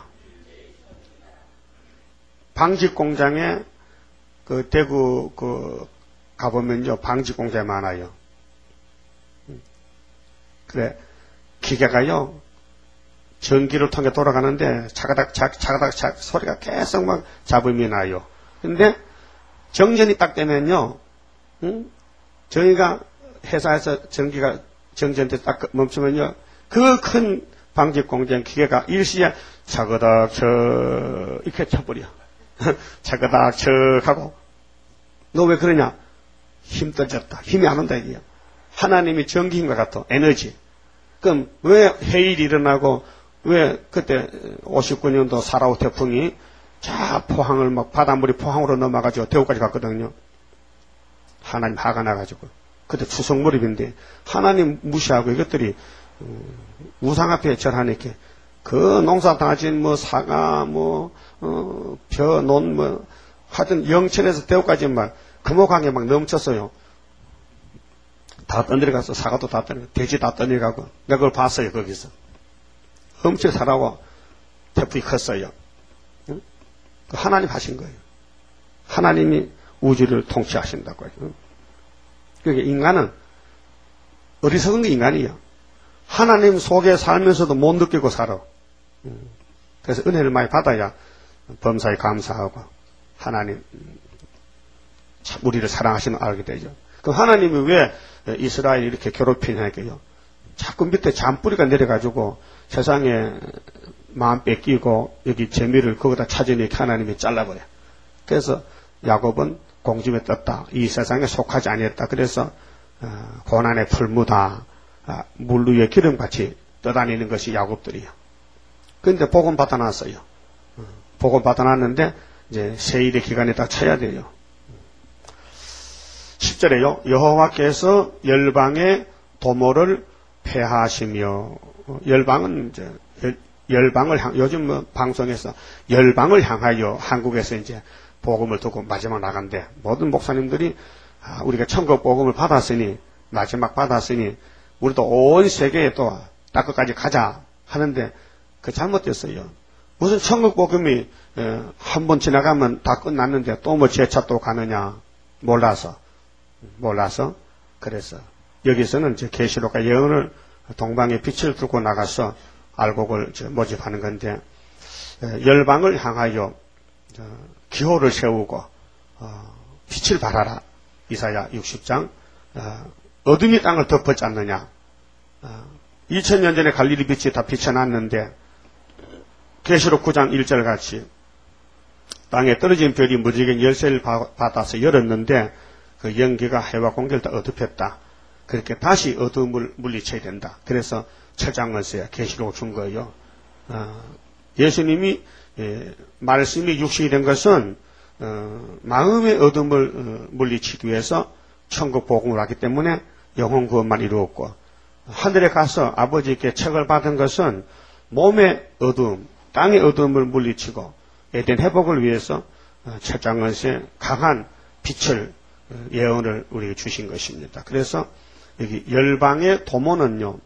방직공장에 대구 가보면요 방직공장이 많아요. 그래 기계가요 전기를 통해 돌아가는데 차가닥 소리가 계속 막 잡음이 나요. 근데 정전이 딱 되면요, 저희가 회사에서 전기가 정전돼 딱 멈추면요, 그 큰 방직 공정 기계가 일시에 차그닥 이렇게 쳐버려. 차그닥 하고. 너 왜 그러냐? 힘 떨어졌다. 힘이 안 온다 이게요. 하나님이 전기인 것 같아. 에너지. 그럼 왜 해일이 일어나고 왜 그때 59년도 사라오 태풍이 포항을 막 바닷물이 포항으로 넘어가지고 대구까지 갔거든요. 하나님 화가 나가지고. 그때 추석무렵인데 하나님 무시하고 이것들이 우상 앞에 절하니까 그 농사 다진 사과 벼, 논 하여튼 영천에서 대구까지 막 금호강에 막 넘쳤어요. 다 떠내려가서 사과도 다 떠내려가고 돼지 다 떠내려가고 내가 그걸 봤어요. 거기서 엄청 사라고 태풍이 컸어요. 응? 하나님 하신 거예요. 하나님이 우주를 통치하신다고요. 그러니까 인간은 어리석은 게 인간이에요. 하나님 속에 살면서도 못 느끼고 살아. 그래서 은혜를 많이 받아야 범사에 감사하고 하나님 참 우리를 사랑하시는 걸 알게 되죠. 그럼 하나님이 왜 이스라엘 이렇게 괴롭히냐고요. 자꾸 밑에 잔뿌리가 내려가지고 세상에 마음 뺏기고 여기 재미를 거기다 찾으니까 하나님이 잘라버려. 그래서 야곱은 공중에 떴다. 이 세상에 속하지 아니했다. 그래서 고난의 풀무다. 물 위에 기름같이 떠다니는 것이 야곱들이요. 그런데 복음 받아놨어요. 복음 받아놨는데 이제 세일의 기간에 딱 쳐야 돼요. 10절에요. 여호와께서 열방의 도모를 폐하시며 열방은 이제 열방을 요즘 방송에서 열방을 향하여 한국에서 이제 복음을 듣고 마지막 나간대. 모든 목사님들이 우리가 천국 복음을 받았으니 마지막 받았으니 우리도 온 세계에 또 땅끝까지 가자 하는데 그 잘못됐어요. 무슨 천국 복음이 한 번 지나가면 다 끝났는데 또 뭐 재차 또 가느냐 몰라서 그래서 여기서는 이제 계시록과 예언을 동방의 빛을 들고 나가서 알곡을 모집하는 건데 열방을 향하여 기호를 세우고 빛을 발하라. 이사야 60장 어둠이 땅을 덮었지 않느냐. 2000년 전에 갈릴리 빛이 다 비춰놨는데 계시록 9장 1절 같이 땅에 떨어진 별이 무지개 열쇠를 받아서 열었는데 그 연기가 해와 공기를 다 어둡혔다. 그렇게 다시 어둠을 물리쳐야 된다. 그래서 철장을서야 계시록 준 거예요. 예수님이 말씀이 육신이 된 것은 마음의 어둠을 물리치기 위해서 천국 복음을 하기 때문에 영혼 구원만 이루었고 하늘에 가서 아버지께 책을 받은 것은 몸의 어둠, 땅의 어둠을 물리치고 에덴 회복을 위해서 철장은세 강한 빛을 예언을 우리에게 주신 것입니다. 그래서 여기 열방의 도모는요,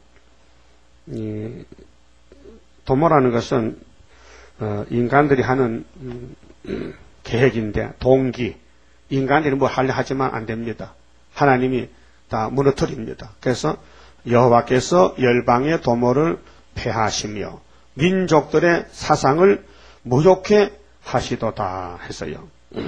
도모라는 것은 인간들이 하는 계획인데 동기, 인간들이 뭐 하려 하지만 안 됩니다. 하나님이 다 무너뜨립니다. 그래서 여호와께서 열방의 도모를 폐하시며 민족들의 사상을 무욕해 하시도다 했어요.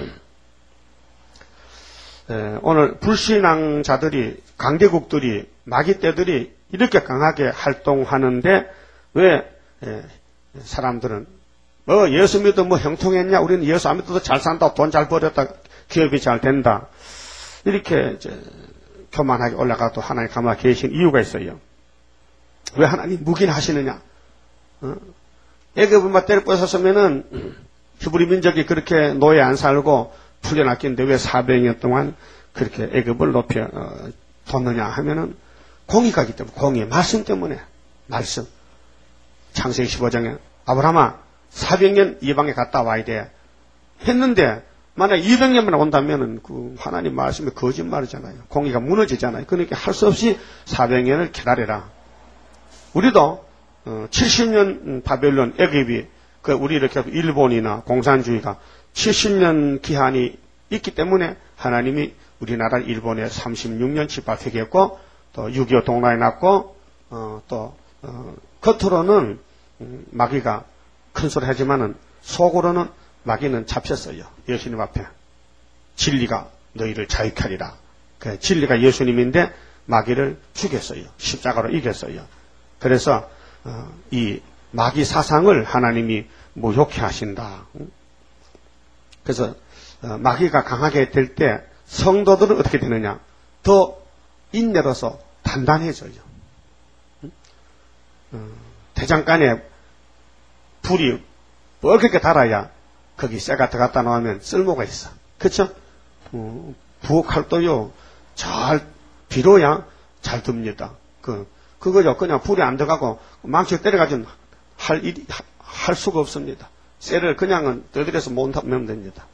오늘 불신앙자들이 강대국들이 마귀떼들이 이렇게 강하게 활동하는데 왜 사람들은 예수 믿어 형통했냐? 우리는 예수 안 믿어도 잘 산다, 돈 잘 벌였다, 기업이 잘 된다. 이렇게 교만하게 올라가도 하나님 가만히 계신 이유가 있어요. 왜 하나님 묵인하시느냐? 애굽을 때려 뺏었으면은 히브리 민족이 그렇게 노예 안 살고 풀려났겠는데 왜 400년 동안 그렇게 애굽을 높여 뒀느냐 하면은 공의가 있기 때문에, 공의, 말씀 때문에, 말씀. 창세기 15장에 아브라함아 400년 이방에 갔다 와야 돼 했는데 만약 200년만 온다면은 그 하나님 말씀이 거짓말이잖아요. 공의가 무너지잖아요. 그러니까 할 수 없이 400년을 기다려라. 우리도 70년 바벨론, 애굽이 우리 이렇게 일본이나 공산주의가 70년 기한이 있기 때문에 하나님이 우리나라 일본에 36년 집합회개했고 또 6.25 동란이 났고 또 겉으로는 마귀가 큰 소리 하지만은 속으로는 마귀는 잡혔어요. 예수님 앞에. 진리가 너희를 자유하리라. 진리가 예수님인데 마귀를 죽였어요. 십자가로 이겼어요. 그래서 이 마귀 사상을 하나님이 모욕해 하신다. 그래서 마귀가 강하게 될 때 성도들은 어떻게 되느냐? 더 인내로서 단단해져요. 대장간에 불이 뻘겋게 달아야 거기 쇠가 들어갔다 나오면 쓸모가 있어. 그쵸? 부엌칼도요, 잘 빌어야 잘 듭니다. 그거죠. 그냥 불이 안 들어가고 망치 때려가지고 할 수가 없습니다. 쇠를 그냥은 떠들여서 못 넣으면 됩니다.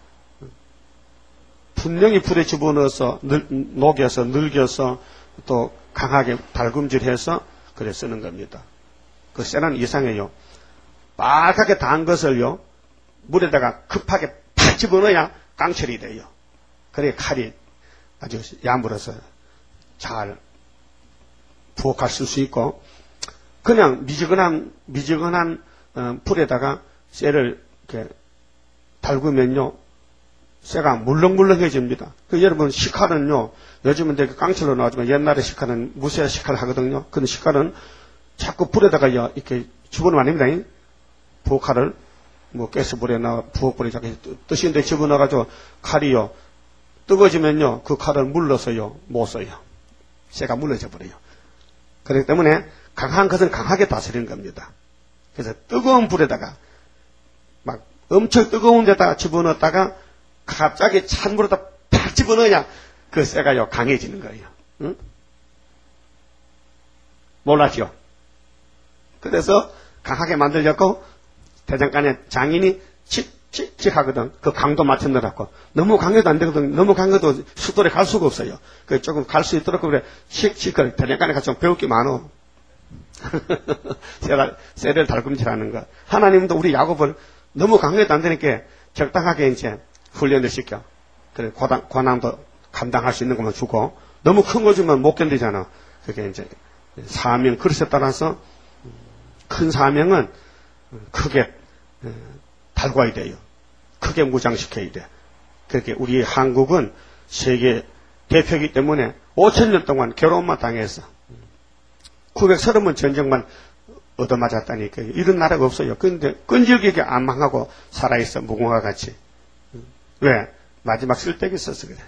분명히 불에 집어넣어서 녹여서 늙여서 또 강하게 달굼질해서 그래 쓰는 겁니다. 그 쇠는 이상해요. 빨갛게 단 것을요 물에다가 급하게 팍 집어넣어야 깡철이 돼요. 그래 칼이 아주 야물어서 잘 부엌칼 쓸 수 있고, 그냥 미지근한 불에다가 쇠를 이렇게 달구면요 쇠가 물렁물렁해집니다. 여러분 식칼은요 요즘은 되게 깡철로 나오지만 옛날에 식칼은 무쇠 식칼 하거든요. 근데 식칼은 자꾸 불에다가 이렇게 집어넣으면 아닙니다. 부엌칼을 가스불에나 부엌불에 자꾸 뜨신데 집어넣어가지고 칼이요 뜨거워지면요 그 칼을 물러서요 못 써요. 쇠가 물러져 버려요. 그렇기 때문에 강한 것은 강하게 다스리는 겁니다. 그래서 뜨거운 불에다가 막 엄청 뜨거운 데다가 집어넣었다가 갑자기 찬 물에다 팍 집어넣어야 그 쇠가요 강해지는 거예요. 응? 몰랐죠? 그래서 강하게 만들려고 대장간에 장인이 칙칙칙 하거든. 그 강도 맞춰놓으라고. 너무 강해도 안 되거든. 너무 강해도 숫돌에 갈 수가 없어요. 그 조금 갈 수 있도록 그래 칙칙 그래. 대장간에 가서 좀 배울 게 많어. 쇠를 달굼질하는 거. 하나님도 우리 야곱을 너무 강해도 안 되니까 적당하게 이제 훈련을 시켜. 그래 고난도 감당할 수 있는 것만 주고, 너무 큰 거 주면 못 견디잖아. 그게 이제 사명 그릇에 따라서 큰 사명은 크게 달궈야 돼요. 크게 무장시켜야 돼. 그렇게 우리 한국은 세계 대표이기 때문에 5,000년 동안 괴로움만 당해서 930번 전쟁만 얻어맞았다니까. 이런 나라가 없어요. 그런데 끈질기게 안 망하고 살아있어. 무궁화 같이. 왜? 마지막 쓸데기 있어서 그래.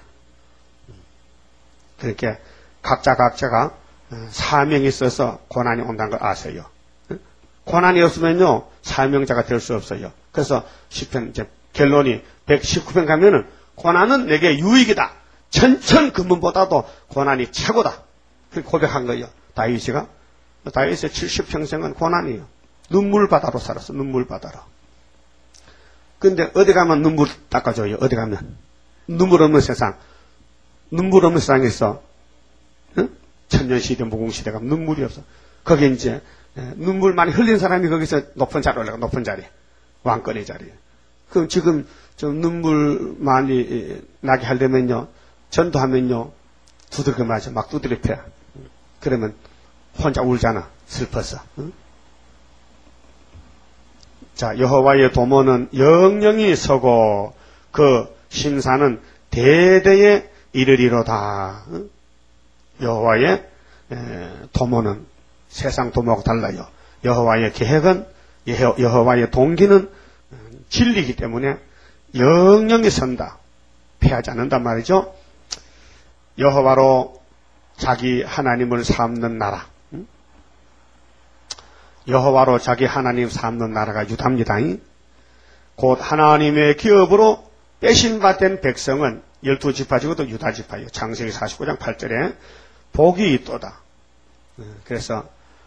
그렇게 각자가 사명이 있어서 고난이 온다는 걸 아세요. 고난이 없으면요 사명자가 될 수 없어요. 그래서 시편 이제 결론이 119편 가면은 고난은 내게 유익이다. 천천 금문보다도 고난이 최고다. 그렇게 고백한 거예요. 다윗이의 70평생은 고난이에요. 눈물바다로 살았어. 눈물바다로. 근데 어디 가면 눈물 닦아줘요. 어디 가면 눈물 없는 세상. 눈물 없는 세상에서 천년시대 무궁시대 가면 눈물이 없어. 거기 이제 눈물 많이 흘린 사람이 거기서 높은 자리 올라가. 높은 자리. 왕권의 자리에. 그럼 지금 좀 눈물 많이 나게 하려면요 전도하면요 두들겨 맞아. 막 두드려 패. 그러면 혼자 울잖아. 슬퍼서. 응? 자, 여호와의 도모는 영영이 서고 그 심사는 대대에 이르리로다. 응? 여호와의 도모는 세상 도모하고 달라요. 여호와의 계획은, 여호와의 동기는 진리이기 때문에 영영이 선다. 패하지 않는단 말이죠. 여호와로 자기 하나님을 삼는 나라. 여호와로 자기 하나님 삼는 나라가 유다입니다. 곧 하나님의 기업으로 빼신받은 백성은 12지파 중에도 유다 지파예요. 창세기 49장 8절에 복이 있도다. 그래서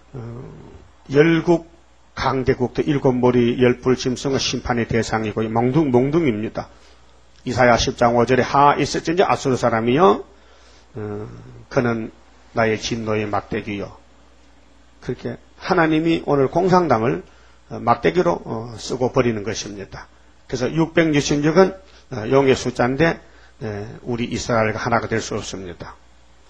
열국 강대국도 7머리 10불 짐승은 심판의 대상이고 몽둥입니다. 이사야 10장 5절에 하 있을진지 아수르 사람이요 그는 나의 진노의 막대기요. 그렇게 하나님이 오늘 공산당을 막대기로 쓰고 버리는 것입니다. 그래서 666은 용의 숫자인데 우리 이스라엘과 하나가 될 수 없습니다.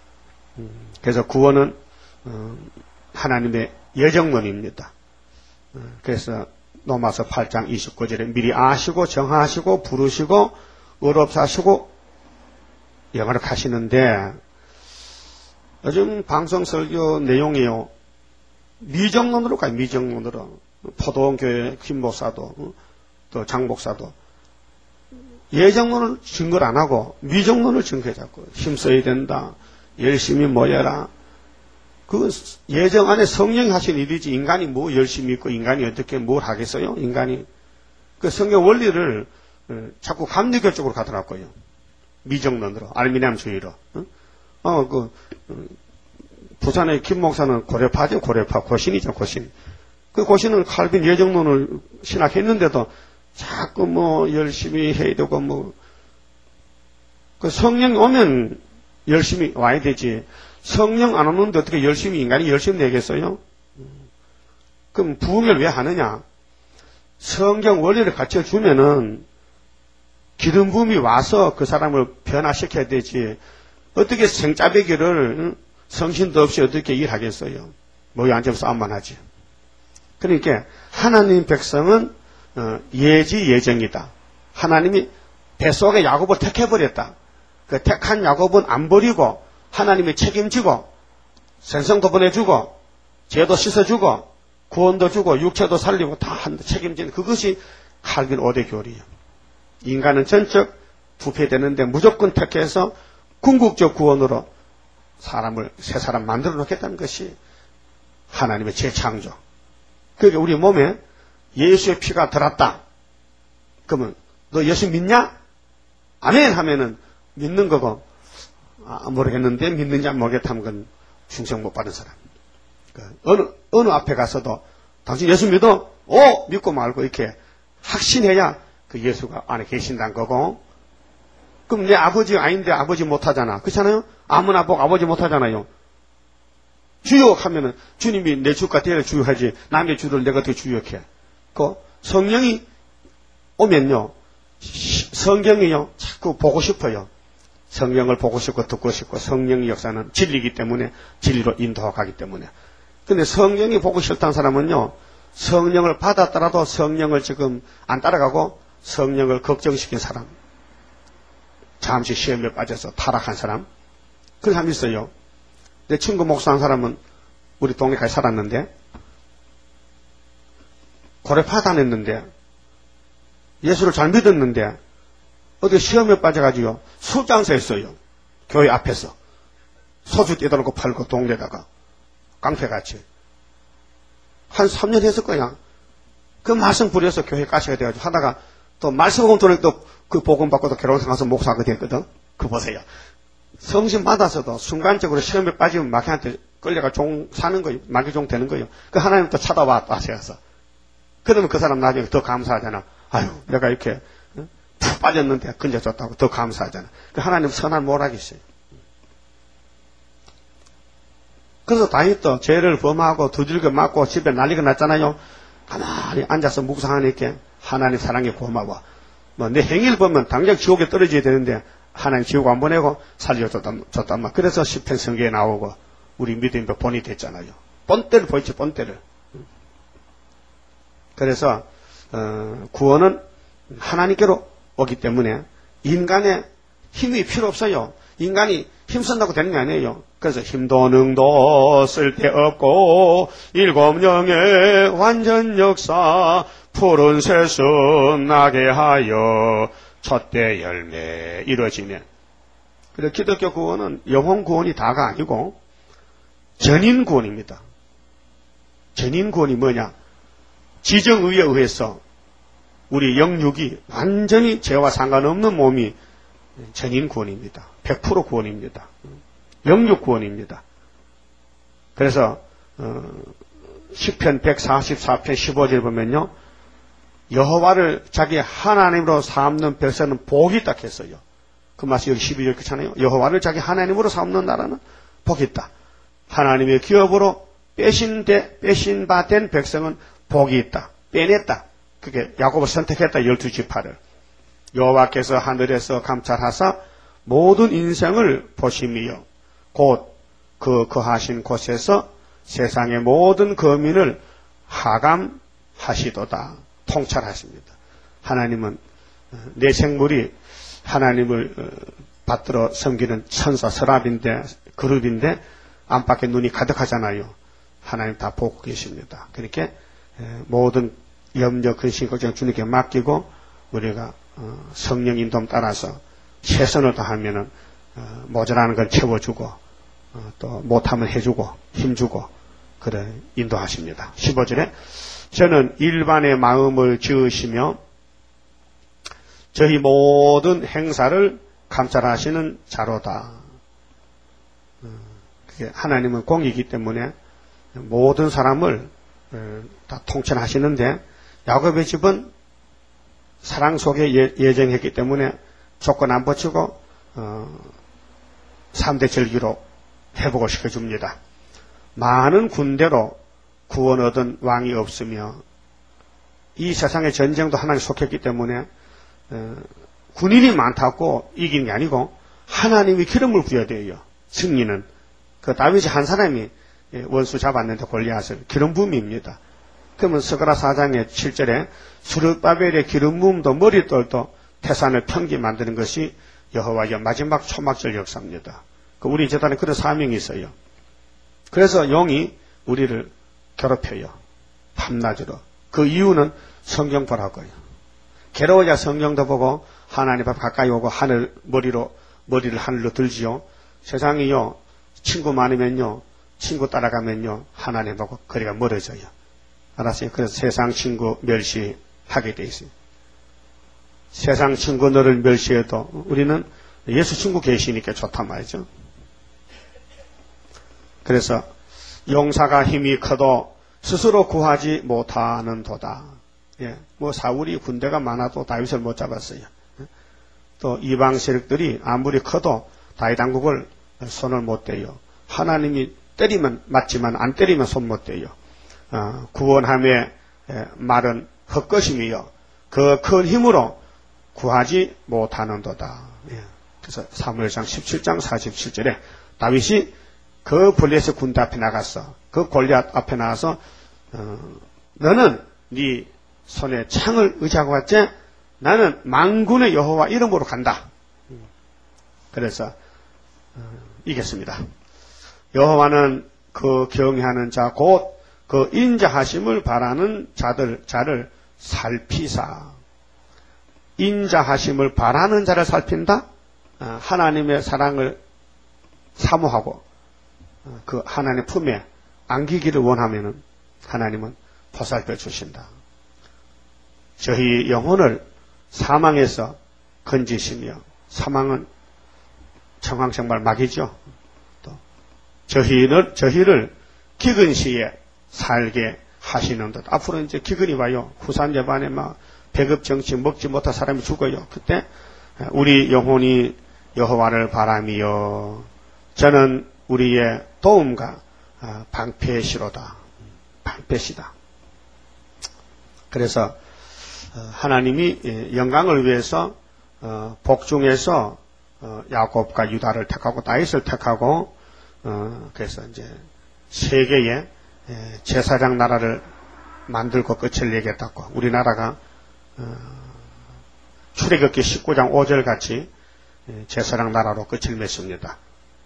그래서 구원은 하나님의 예정론입니다. 그래서 로마서 8장 29절에 미리 아시고 정하시고 부르시고 의롭사시고 영화를 하시는데 요즘 방송 설교 내용이요. 미정론으로 가요. 미정론으로. 포도원교회 김 목사도 또 장 목사도 예정론을 증거를 안 하고 미정론을 증거해 잡고 힘써야 된다. 열심히 모여라. 그 예정 안에 성령이 하신 일이지 인간이 뭐 열심히 있고 인간이 어떻게 뭘 하겠어요? 인간이 그 성경 원리를 자꾸 감리교 쪽으로 가더라고요. 미정론으로 아르미니안주의로. 부산의 김 목사는 고려파죠. 고려파 고신이죠. 고신. 그 고신은 칼빈 예정론을 신학했는데도 자꾸 뭐 열심히 해야 되고 뭐 그 성령 오면 열심히 와야 되지. 성령 안 오는데 어떻게 열심히 인간이 열심히 내겠어요? 그럼 부흥을 왜 하느냐? 성경 원리를 갖춰 주면은 기름 부음이 와서 그 사람을 변화시켜야 되지. 어떻게 생짜배기를 성신도 없이 어떻게 일하겠어요? 모여 앉아서 싸움만 하지. 그러니까 하나님 백성은 예지 예정이다. 하나님이 뱃속에 야곱을 택해버렸다. 그 택한 야곱은 안 버리고 하나님이 책임지고 생성도 보내주고 죄도 씻어주고 구원도 주고 육체도 살리고 다 책임지는 그것이 칼빈 5대 교리예요. 인간은 전적 부패되는데 무조건 택해서 궁극적 구원으로 사람을 새 사람 만들어 놓겠다는 것이 하나님의 재창조. 그러니까 우리 몸에 예수의 피가 들었다. 그러면 너 예수 믿냐? 아멘 하면은 믿는 거고 모르겠는데 믿는지 안 모르겠다면 그건 충성 못 받은 사람. 어느 앞에 가서도 당신 예수 믿어? 믿고 말고 이렇게 확신해야 그 예수가 안에 계신다는 거고. 그럼 내 아버지가 아닌데 아버지 못하잖아. 그렇잖아요? 아무나 보고 아버지 못하잖아요. 주요 하면은 주님이 내 주가 되려 주요하지 남의 주를 내가 어떻게 주요해. 그 성령이 오면요. 성경이요. 자꾸 보고 싶어요. 성령을 보고 싶고 듣고 싶고 성령의 역사는 진리이기 때문에 진리로 인도하기 때문에. 근데 성령이 보고 싫다는 사람은요. 성령을 받았더라도 성령을 지금 안 따라가고 성령을 걱정시킨 사람. 잠시 시험에 빠져서 타락한 사람. 그런 사람이 있어요. 내 친구 목사한 사람은 우리 동네 같이 살았는데 고래파 다녔는데 예수를 잘 믿었는데 어디 시험에 빠져가지고 술장사 했어요. 교회 앞에서. 소주 떼어놓고 팔고 동네다가 깡패같이. 한 3년 했을 거야. 그 말씀 부려서 교회 가시가 돼가지고 하다가 또 말씀 공통에 또 그 복음 받고 또 결혼생 가서 목사가 됐거든. 그 보세요. 성신 받아서도 순간적으로 시험에 빠지면 마귀한테 끌려가 종 사는 거예요. 마귀 종 되는 거예요. 그 하나님 또 찾아와 또 하셔서. 그러면 그 사람 나중에 더 감사하잖아. 아유, 내가 이렇게 푹 빠졌는데 건져줬다고 더 감사하잖아. 그 하나님 선한 모락이 있어요. 그래서 다윗도 죄를 범하고 두들겨 맞고 집에 난리가 났잖아요. 가만히 앉아서 묵상하니까 하나님 사랑에 고마워. 뭐 내 행위를 보면 당장 지옥에 떨어져야 되는데 하나님 지옥 안 보내고 살려줬단 말. 그래서 시편 성경에 나오고 우리 믿음의 본이 됐잖아요. 본때를 보이지 본때를. 그래서 구원은 하나님께로 오기 때문에 인간의 힘이 필요 없어요. 인간이 힘쓴다고 되는 게 아니에요. 그래서 힘도 능도 쓸데없고 일곱 영의 완전 역사 푸른 새순 나게 하여 첫대 열매 이루어지면. 그래서 기독교 구원은 영혼 구원이 다가 아니고 전인 구원입니다. 전인 구원이 뭐냐? 지정의에 의해서 우리 영육이 완전히 죄와 상관없는 몸이 전인 구원입니다. 100% 구원입니다. 영육 구원입니다. 그래서 시편 144편 15절 보면요. 여호와를 자기 하나님으로 삼는 백성은 복이 있다 했어요. 그 말씀 여기 12절 그렇잖아요. 여호와를 자기 하나님으로 삼는 나라는 복이 있다. 하나님의 기업으로 빼신 바 된 백성은 복이 있다. 빼냈다. 그게 야곱을 선택했다. 12지파를. 여호와께서 하늘에서 감찰하사 모든 인생을 보심이요. 곧 그 거하신 곳에서 세상의 모든 거민을 하감 하시도다. 통찰하십니다. 하나님은 내 생물이 하나님을 받들어 섬기는 천사 서랍인데 그룹인데 안팎에 눈이 가득하잖아요. 하나님 다 보고 계십니다. 그러니까 모든 염려, 근심, 걱정 주님께 맡기고 우리가 성령 인도에 따라서 최선을 다하면은 모자라는 걸 채워주고 또 못하면 해주고 힘주고 그래 인도하십니다. 15절에 저는 일반의 마음을 지으시며 저희 모든 행사를 감찰하시는 자로다. 하나님은 공이기 때문에 모든 사람을 다 통찰하시는데 야곱의 집은 사랑 속에 예정했기 때문에 조건 안 붙이고 3대 절기로 회복을 시켜줍니다. 많은 군대로 구원 얻은 왕이 없으며 이 세상의 전쟁도 하나님 속했기 때문에 군인이 많다고 이기는 게 아니고 하나님이 기름을 부어야 돼요. 승리는 그 다윗이 한 사람이 원수 잡았는데 골리앗을 기름 부음입니다. 그러면 스가랴 4장의 7절에 스룹바벨의 기름 부음도 머릿돌도 태산을 편기 만드는 것이 여호와의 마지막 초막절 역사입니다. 우리 재단에 그런 사명이 있어요. 그래서 용이 우리를 괴롭혀요. 밤낮으로. 그 이유는 성경 보라고요. 괴로워야 성경도 보고 하나님 앞 가까이 오고 머리를 하늘로 들지요. 세상이요. 친구 많으면요. 친구 따라가면요. 하나님하고 거리가 멀어져요. 알았어요? 그래서 세상 친구 멸시하게 돼 있어요. 세상 친구 너를 멸시해도 우리는 예수 친구 계시니까 좋단 말이죠. 그래서 용사가 힘이 커도 스스로 구하지 못하는 도다. 예, 사울이 군대가 많아도 다윗을 못 잡았어요. 또 이방 세력들이 아무리 커도 다윗 왕국을 손을 못 대요. 하나님이 때리면 맞지만 안 때리면 손 못 대요. 구원함의 말은 헛것임이요. 그 큰 힘으로 구하지 못하는도다. 예. 그래서 사무엘상 17장 47절에 다윗이 그 블레셋 군대 앞에 나갔어. 그 골리앗 앞에 나가서 너는 네 손에 창을 의지하고 왔지? 나는 만군의 여호와 이름으로 간다. 그래서 이겼습니다. 여호와는 그 경외하는 자 곧 그 인자하심을 바라는 자를 살피사. 인자하심을 바라는 자를 살핀다? 하나님의 사랑을 사모하고 그 하나님의 품에 안기기를 원하면은 하나님은 보살펴 주신다. 저희 영혼을 사망에서 건지시며 사망은 정황생발 막이죠. 또 저희를 기근 시에 살게 하시는 듯. 앞으로 이제 기근이 와요. 후산 예반에 막 배급 정치 먹지 못한 사람이 죽어요. 그때 우리 영혼이 여호와를 바라미요. 저는 우리의 도움과 방패시로다. 방패시다. 그래서 하나님이 영광을 위해서 복중에서 야곱과 유다를 택하고 다윗을 택하고 그래서 이제 세계의 제사장 나라를 만들고 끝을 내겠다고 우리나라가 출애굽기 19장 5절 같이 제사장 나라로 끝을 맺습니다.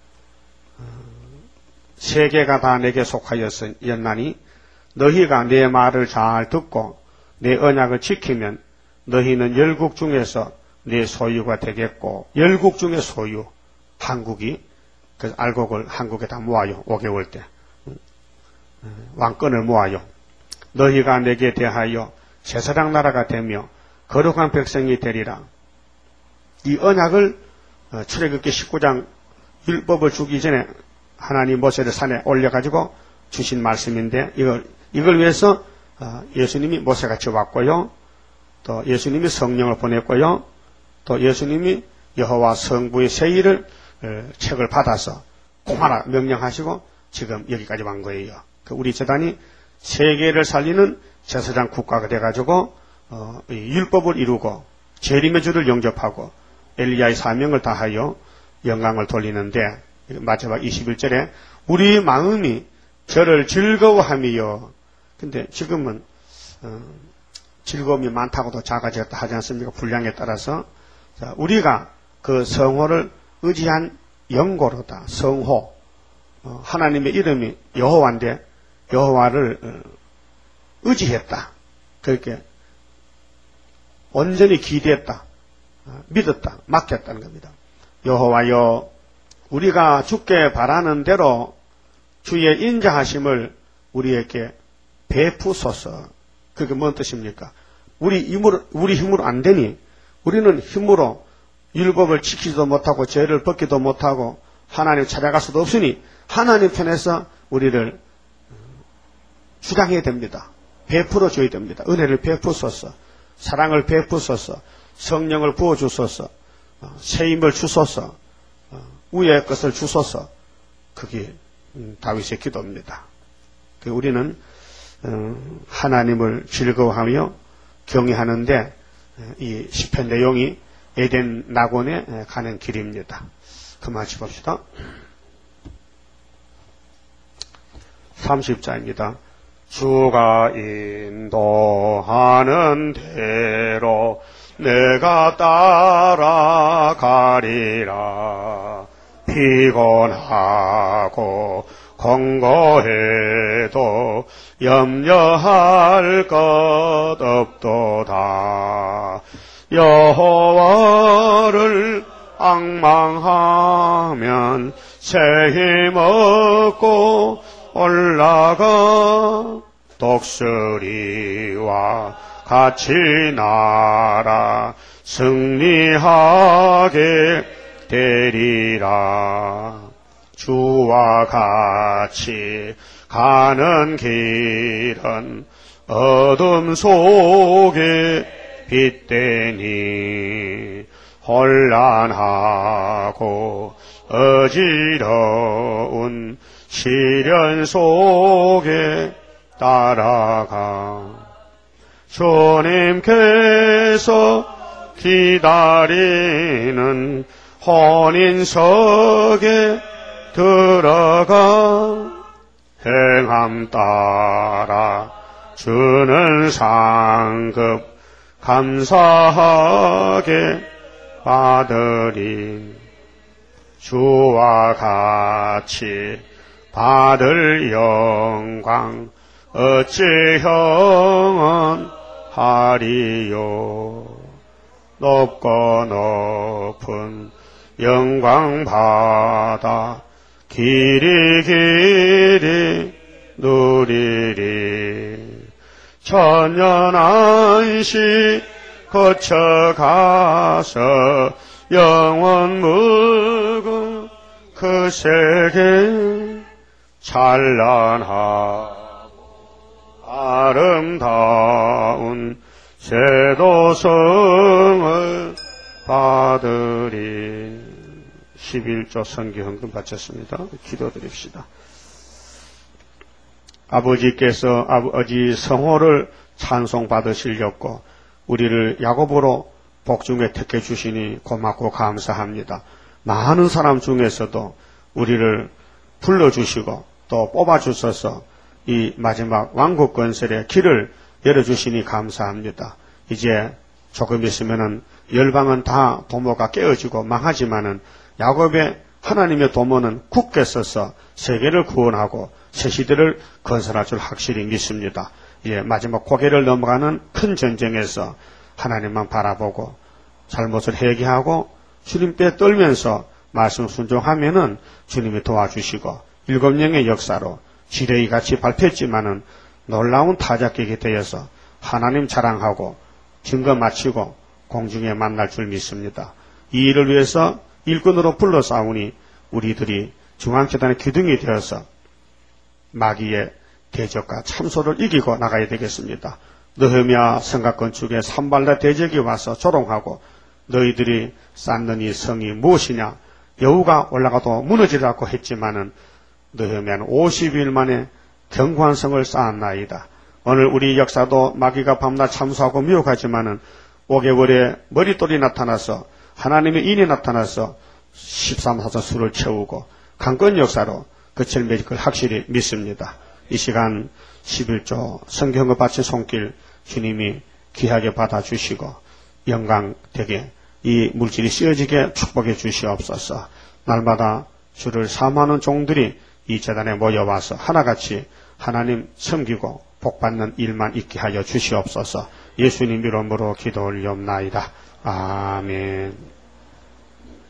세계가 다 내게 속하였나니 너희가 내 말을 잘 듣고 내 언약을 지키면 너희는 열국 중에서 내 소유가 되겠고 열국 중의 소유 한국이 그 알곡을 한국에다 모아요. 5개월 때 왕권을 모아요. 너희가 내게 대하여 제사장 나라가 되며 거룩한 백성이 되리라. 이 언약을 출애굽기 19장 율법을 주기 전에 하나님 모세를 산에 올려가지고 주신 말씀인데 이걸 위해서 예수님이 모세같이 왔고요. 또 예수님이 성령을 보냈고요. 또 예수님이 여호와 성부의 세일을 책을 받아서 공하라 명령하시고 지금 여기까지 온 거예요. 우리 재단이 세계를 살리는 제사장 국가가 돼가지고 율법을 이루고 재림의 주를 영접하고 엘리야의 사명을 다하여 영광을 돌리는데 마지막 21절에 우리 마음이 저를 즐거워하며 근데 지금은 즐거움이 많다고도 작아졌다 하지 않습니까? 분량에 따라서. 자, 우리가 그 성호를 의지한 영고로다. 성호. 하나님의 이름이 여호와인데 여호와를 의지했다. 그렇게 온전히 기대했다. 믿었다. 맡겼다는 겁니다. 여호와여, 우리가 주께 바라는 대로 주의 인자하심을 우리에게 베푸소서. 그게 뭔 뜻입니까? 우리 힘으로 안 되니, 우리는 힘으로 율법을 지키지도 못하고 죄를 벗기도 못하고 하나님 찾아갈 수도 없으니 하나님 편에서 우리를 주장해야 됩니다. 베풀어 줘야 됩니다. 은혜를 베푸소서, 사랑을 베푸소서, 성령을 부어주소서, 새 힘을 주소서, 우의 것을 주소서. 그게 다윗의 기도입니다. 우리는 하나님을 즐거워하며 경외하는데 이 시편 내용이 에덴 낙원에 가는 길입니다. 그만 짚읍시다. 30자입니다. 주가 인도하는 대로 내가 따라가리라. 피곤하고 권고해도 염려할 것 없도다. 여호와를 앙망하면 새 힘 얻고 올라가 독수리와 같이 날아 승리하게 되리라. 주와 같이 가는 길은 어둠 속에 빛되니 혼란하고 어지러운 시련 속에 따라가. 주님께서 기다리는 혼인석에 들어가 행함 따라 주는 상급 감사하게 받으리. 주와 같이 받을 영광 어찌 형언하리요. 높고 높은 영광 받아 길이 누리리. 천년 안시 거쳐가서 영원 무궁 그 세계 찬란하고 아름다운 제도성을 받으리. 11조 선기헌금 바쳤습니다. 기도드립시다. 아버지께서 아버지 성호를 찬송받으시려고 우리를 야곱으로 복중에 택해 주시니 고맙고 감사합니다. 많은 사람 중에서도 우리를 불러주시고 또 뽑아주셔서 이 마지막 왕국 건설의 길을 열어주시니 감사합니다. 이제 조금 있으면은 열방은 다 도모가 깨어지고 망하지만은 야곱의 하나님의 도모는 굳게 서서 세계를 구원하고 새 시대를 건설할 줄 확실히 믿습니다. 예, 마지막 고개를 넘어가는 큰 전쟁에서 하나님만 바라보고 잘못을 회개하고 주님 때 떨면서 말씀 순종하면은 주님이 도와주시고 7영의 역사로 지뢰이 같이 밟혔지만은 놀라운 타작객이 되어서 하나님 자랑하고 증거 마치고 공중에 만날 줄 믿습니다. 이 일을 위해서 일꾼으로 불러 싸우니 우리들이 중앙재단의 기둥이 되어서 마귀의 대적과 참소를 이기고 나가야 되겠습니다. 느헤미야 성곽 건축에 산발라 대적이 와서 조롱하고 너희들이 쌓는 이 성이 무엇이냐, 여우가 올라가도 무너지라고 했지만은 느헤미야는 50일 만에 견고한 성을 쌓았나이다. 오늘 우리 역사도 마귀가 밤낮 참수하고 미혹하지만은 5개월에 머릿돌이 나타나서 하나님의 인이 나타나서 13사선 수를 채우고 강권 역사로 끝을 맺을 걸 확실히 믿습니다. 이 시간 11조 성경을 바친 손길 주님이 귀하게 받아주시고 영광되게 이 물질이 씌어지게 축복해 주시옵소서. 날마다 주를 사모하는 종들이 이 제단에 모여와서 하나같이 하나님 섬기고 복받는 일만 있게 하여 주시옵소서. 예수님 이름으로 기도 올리옵나이다. 아멘.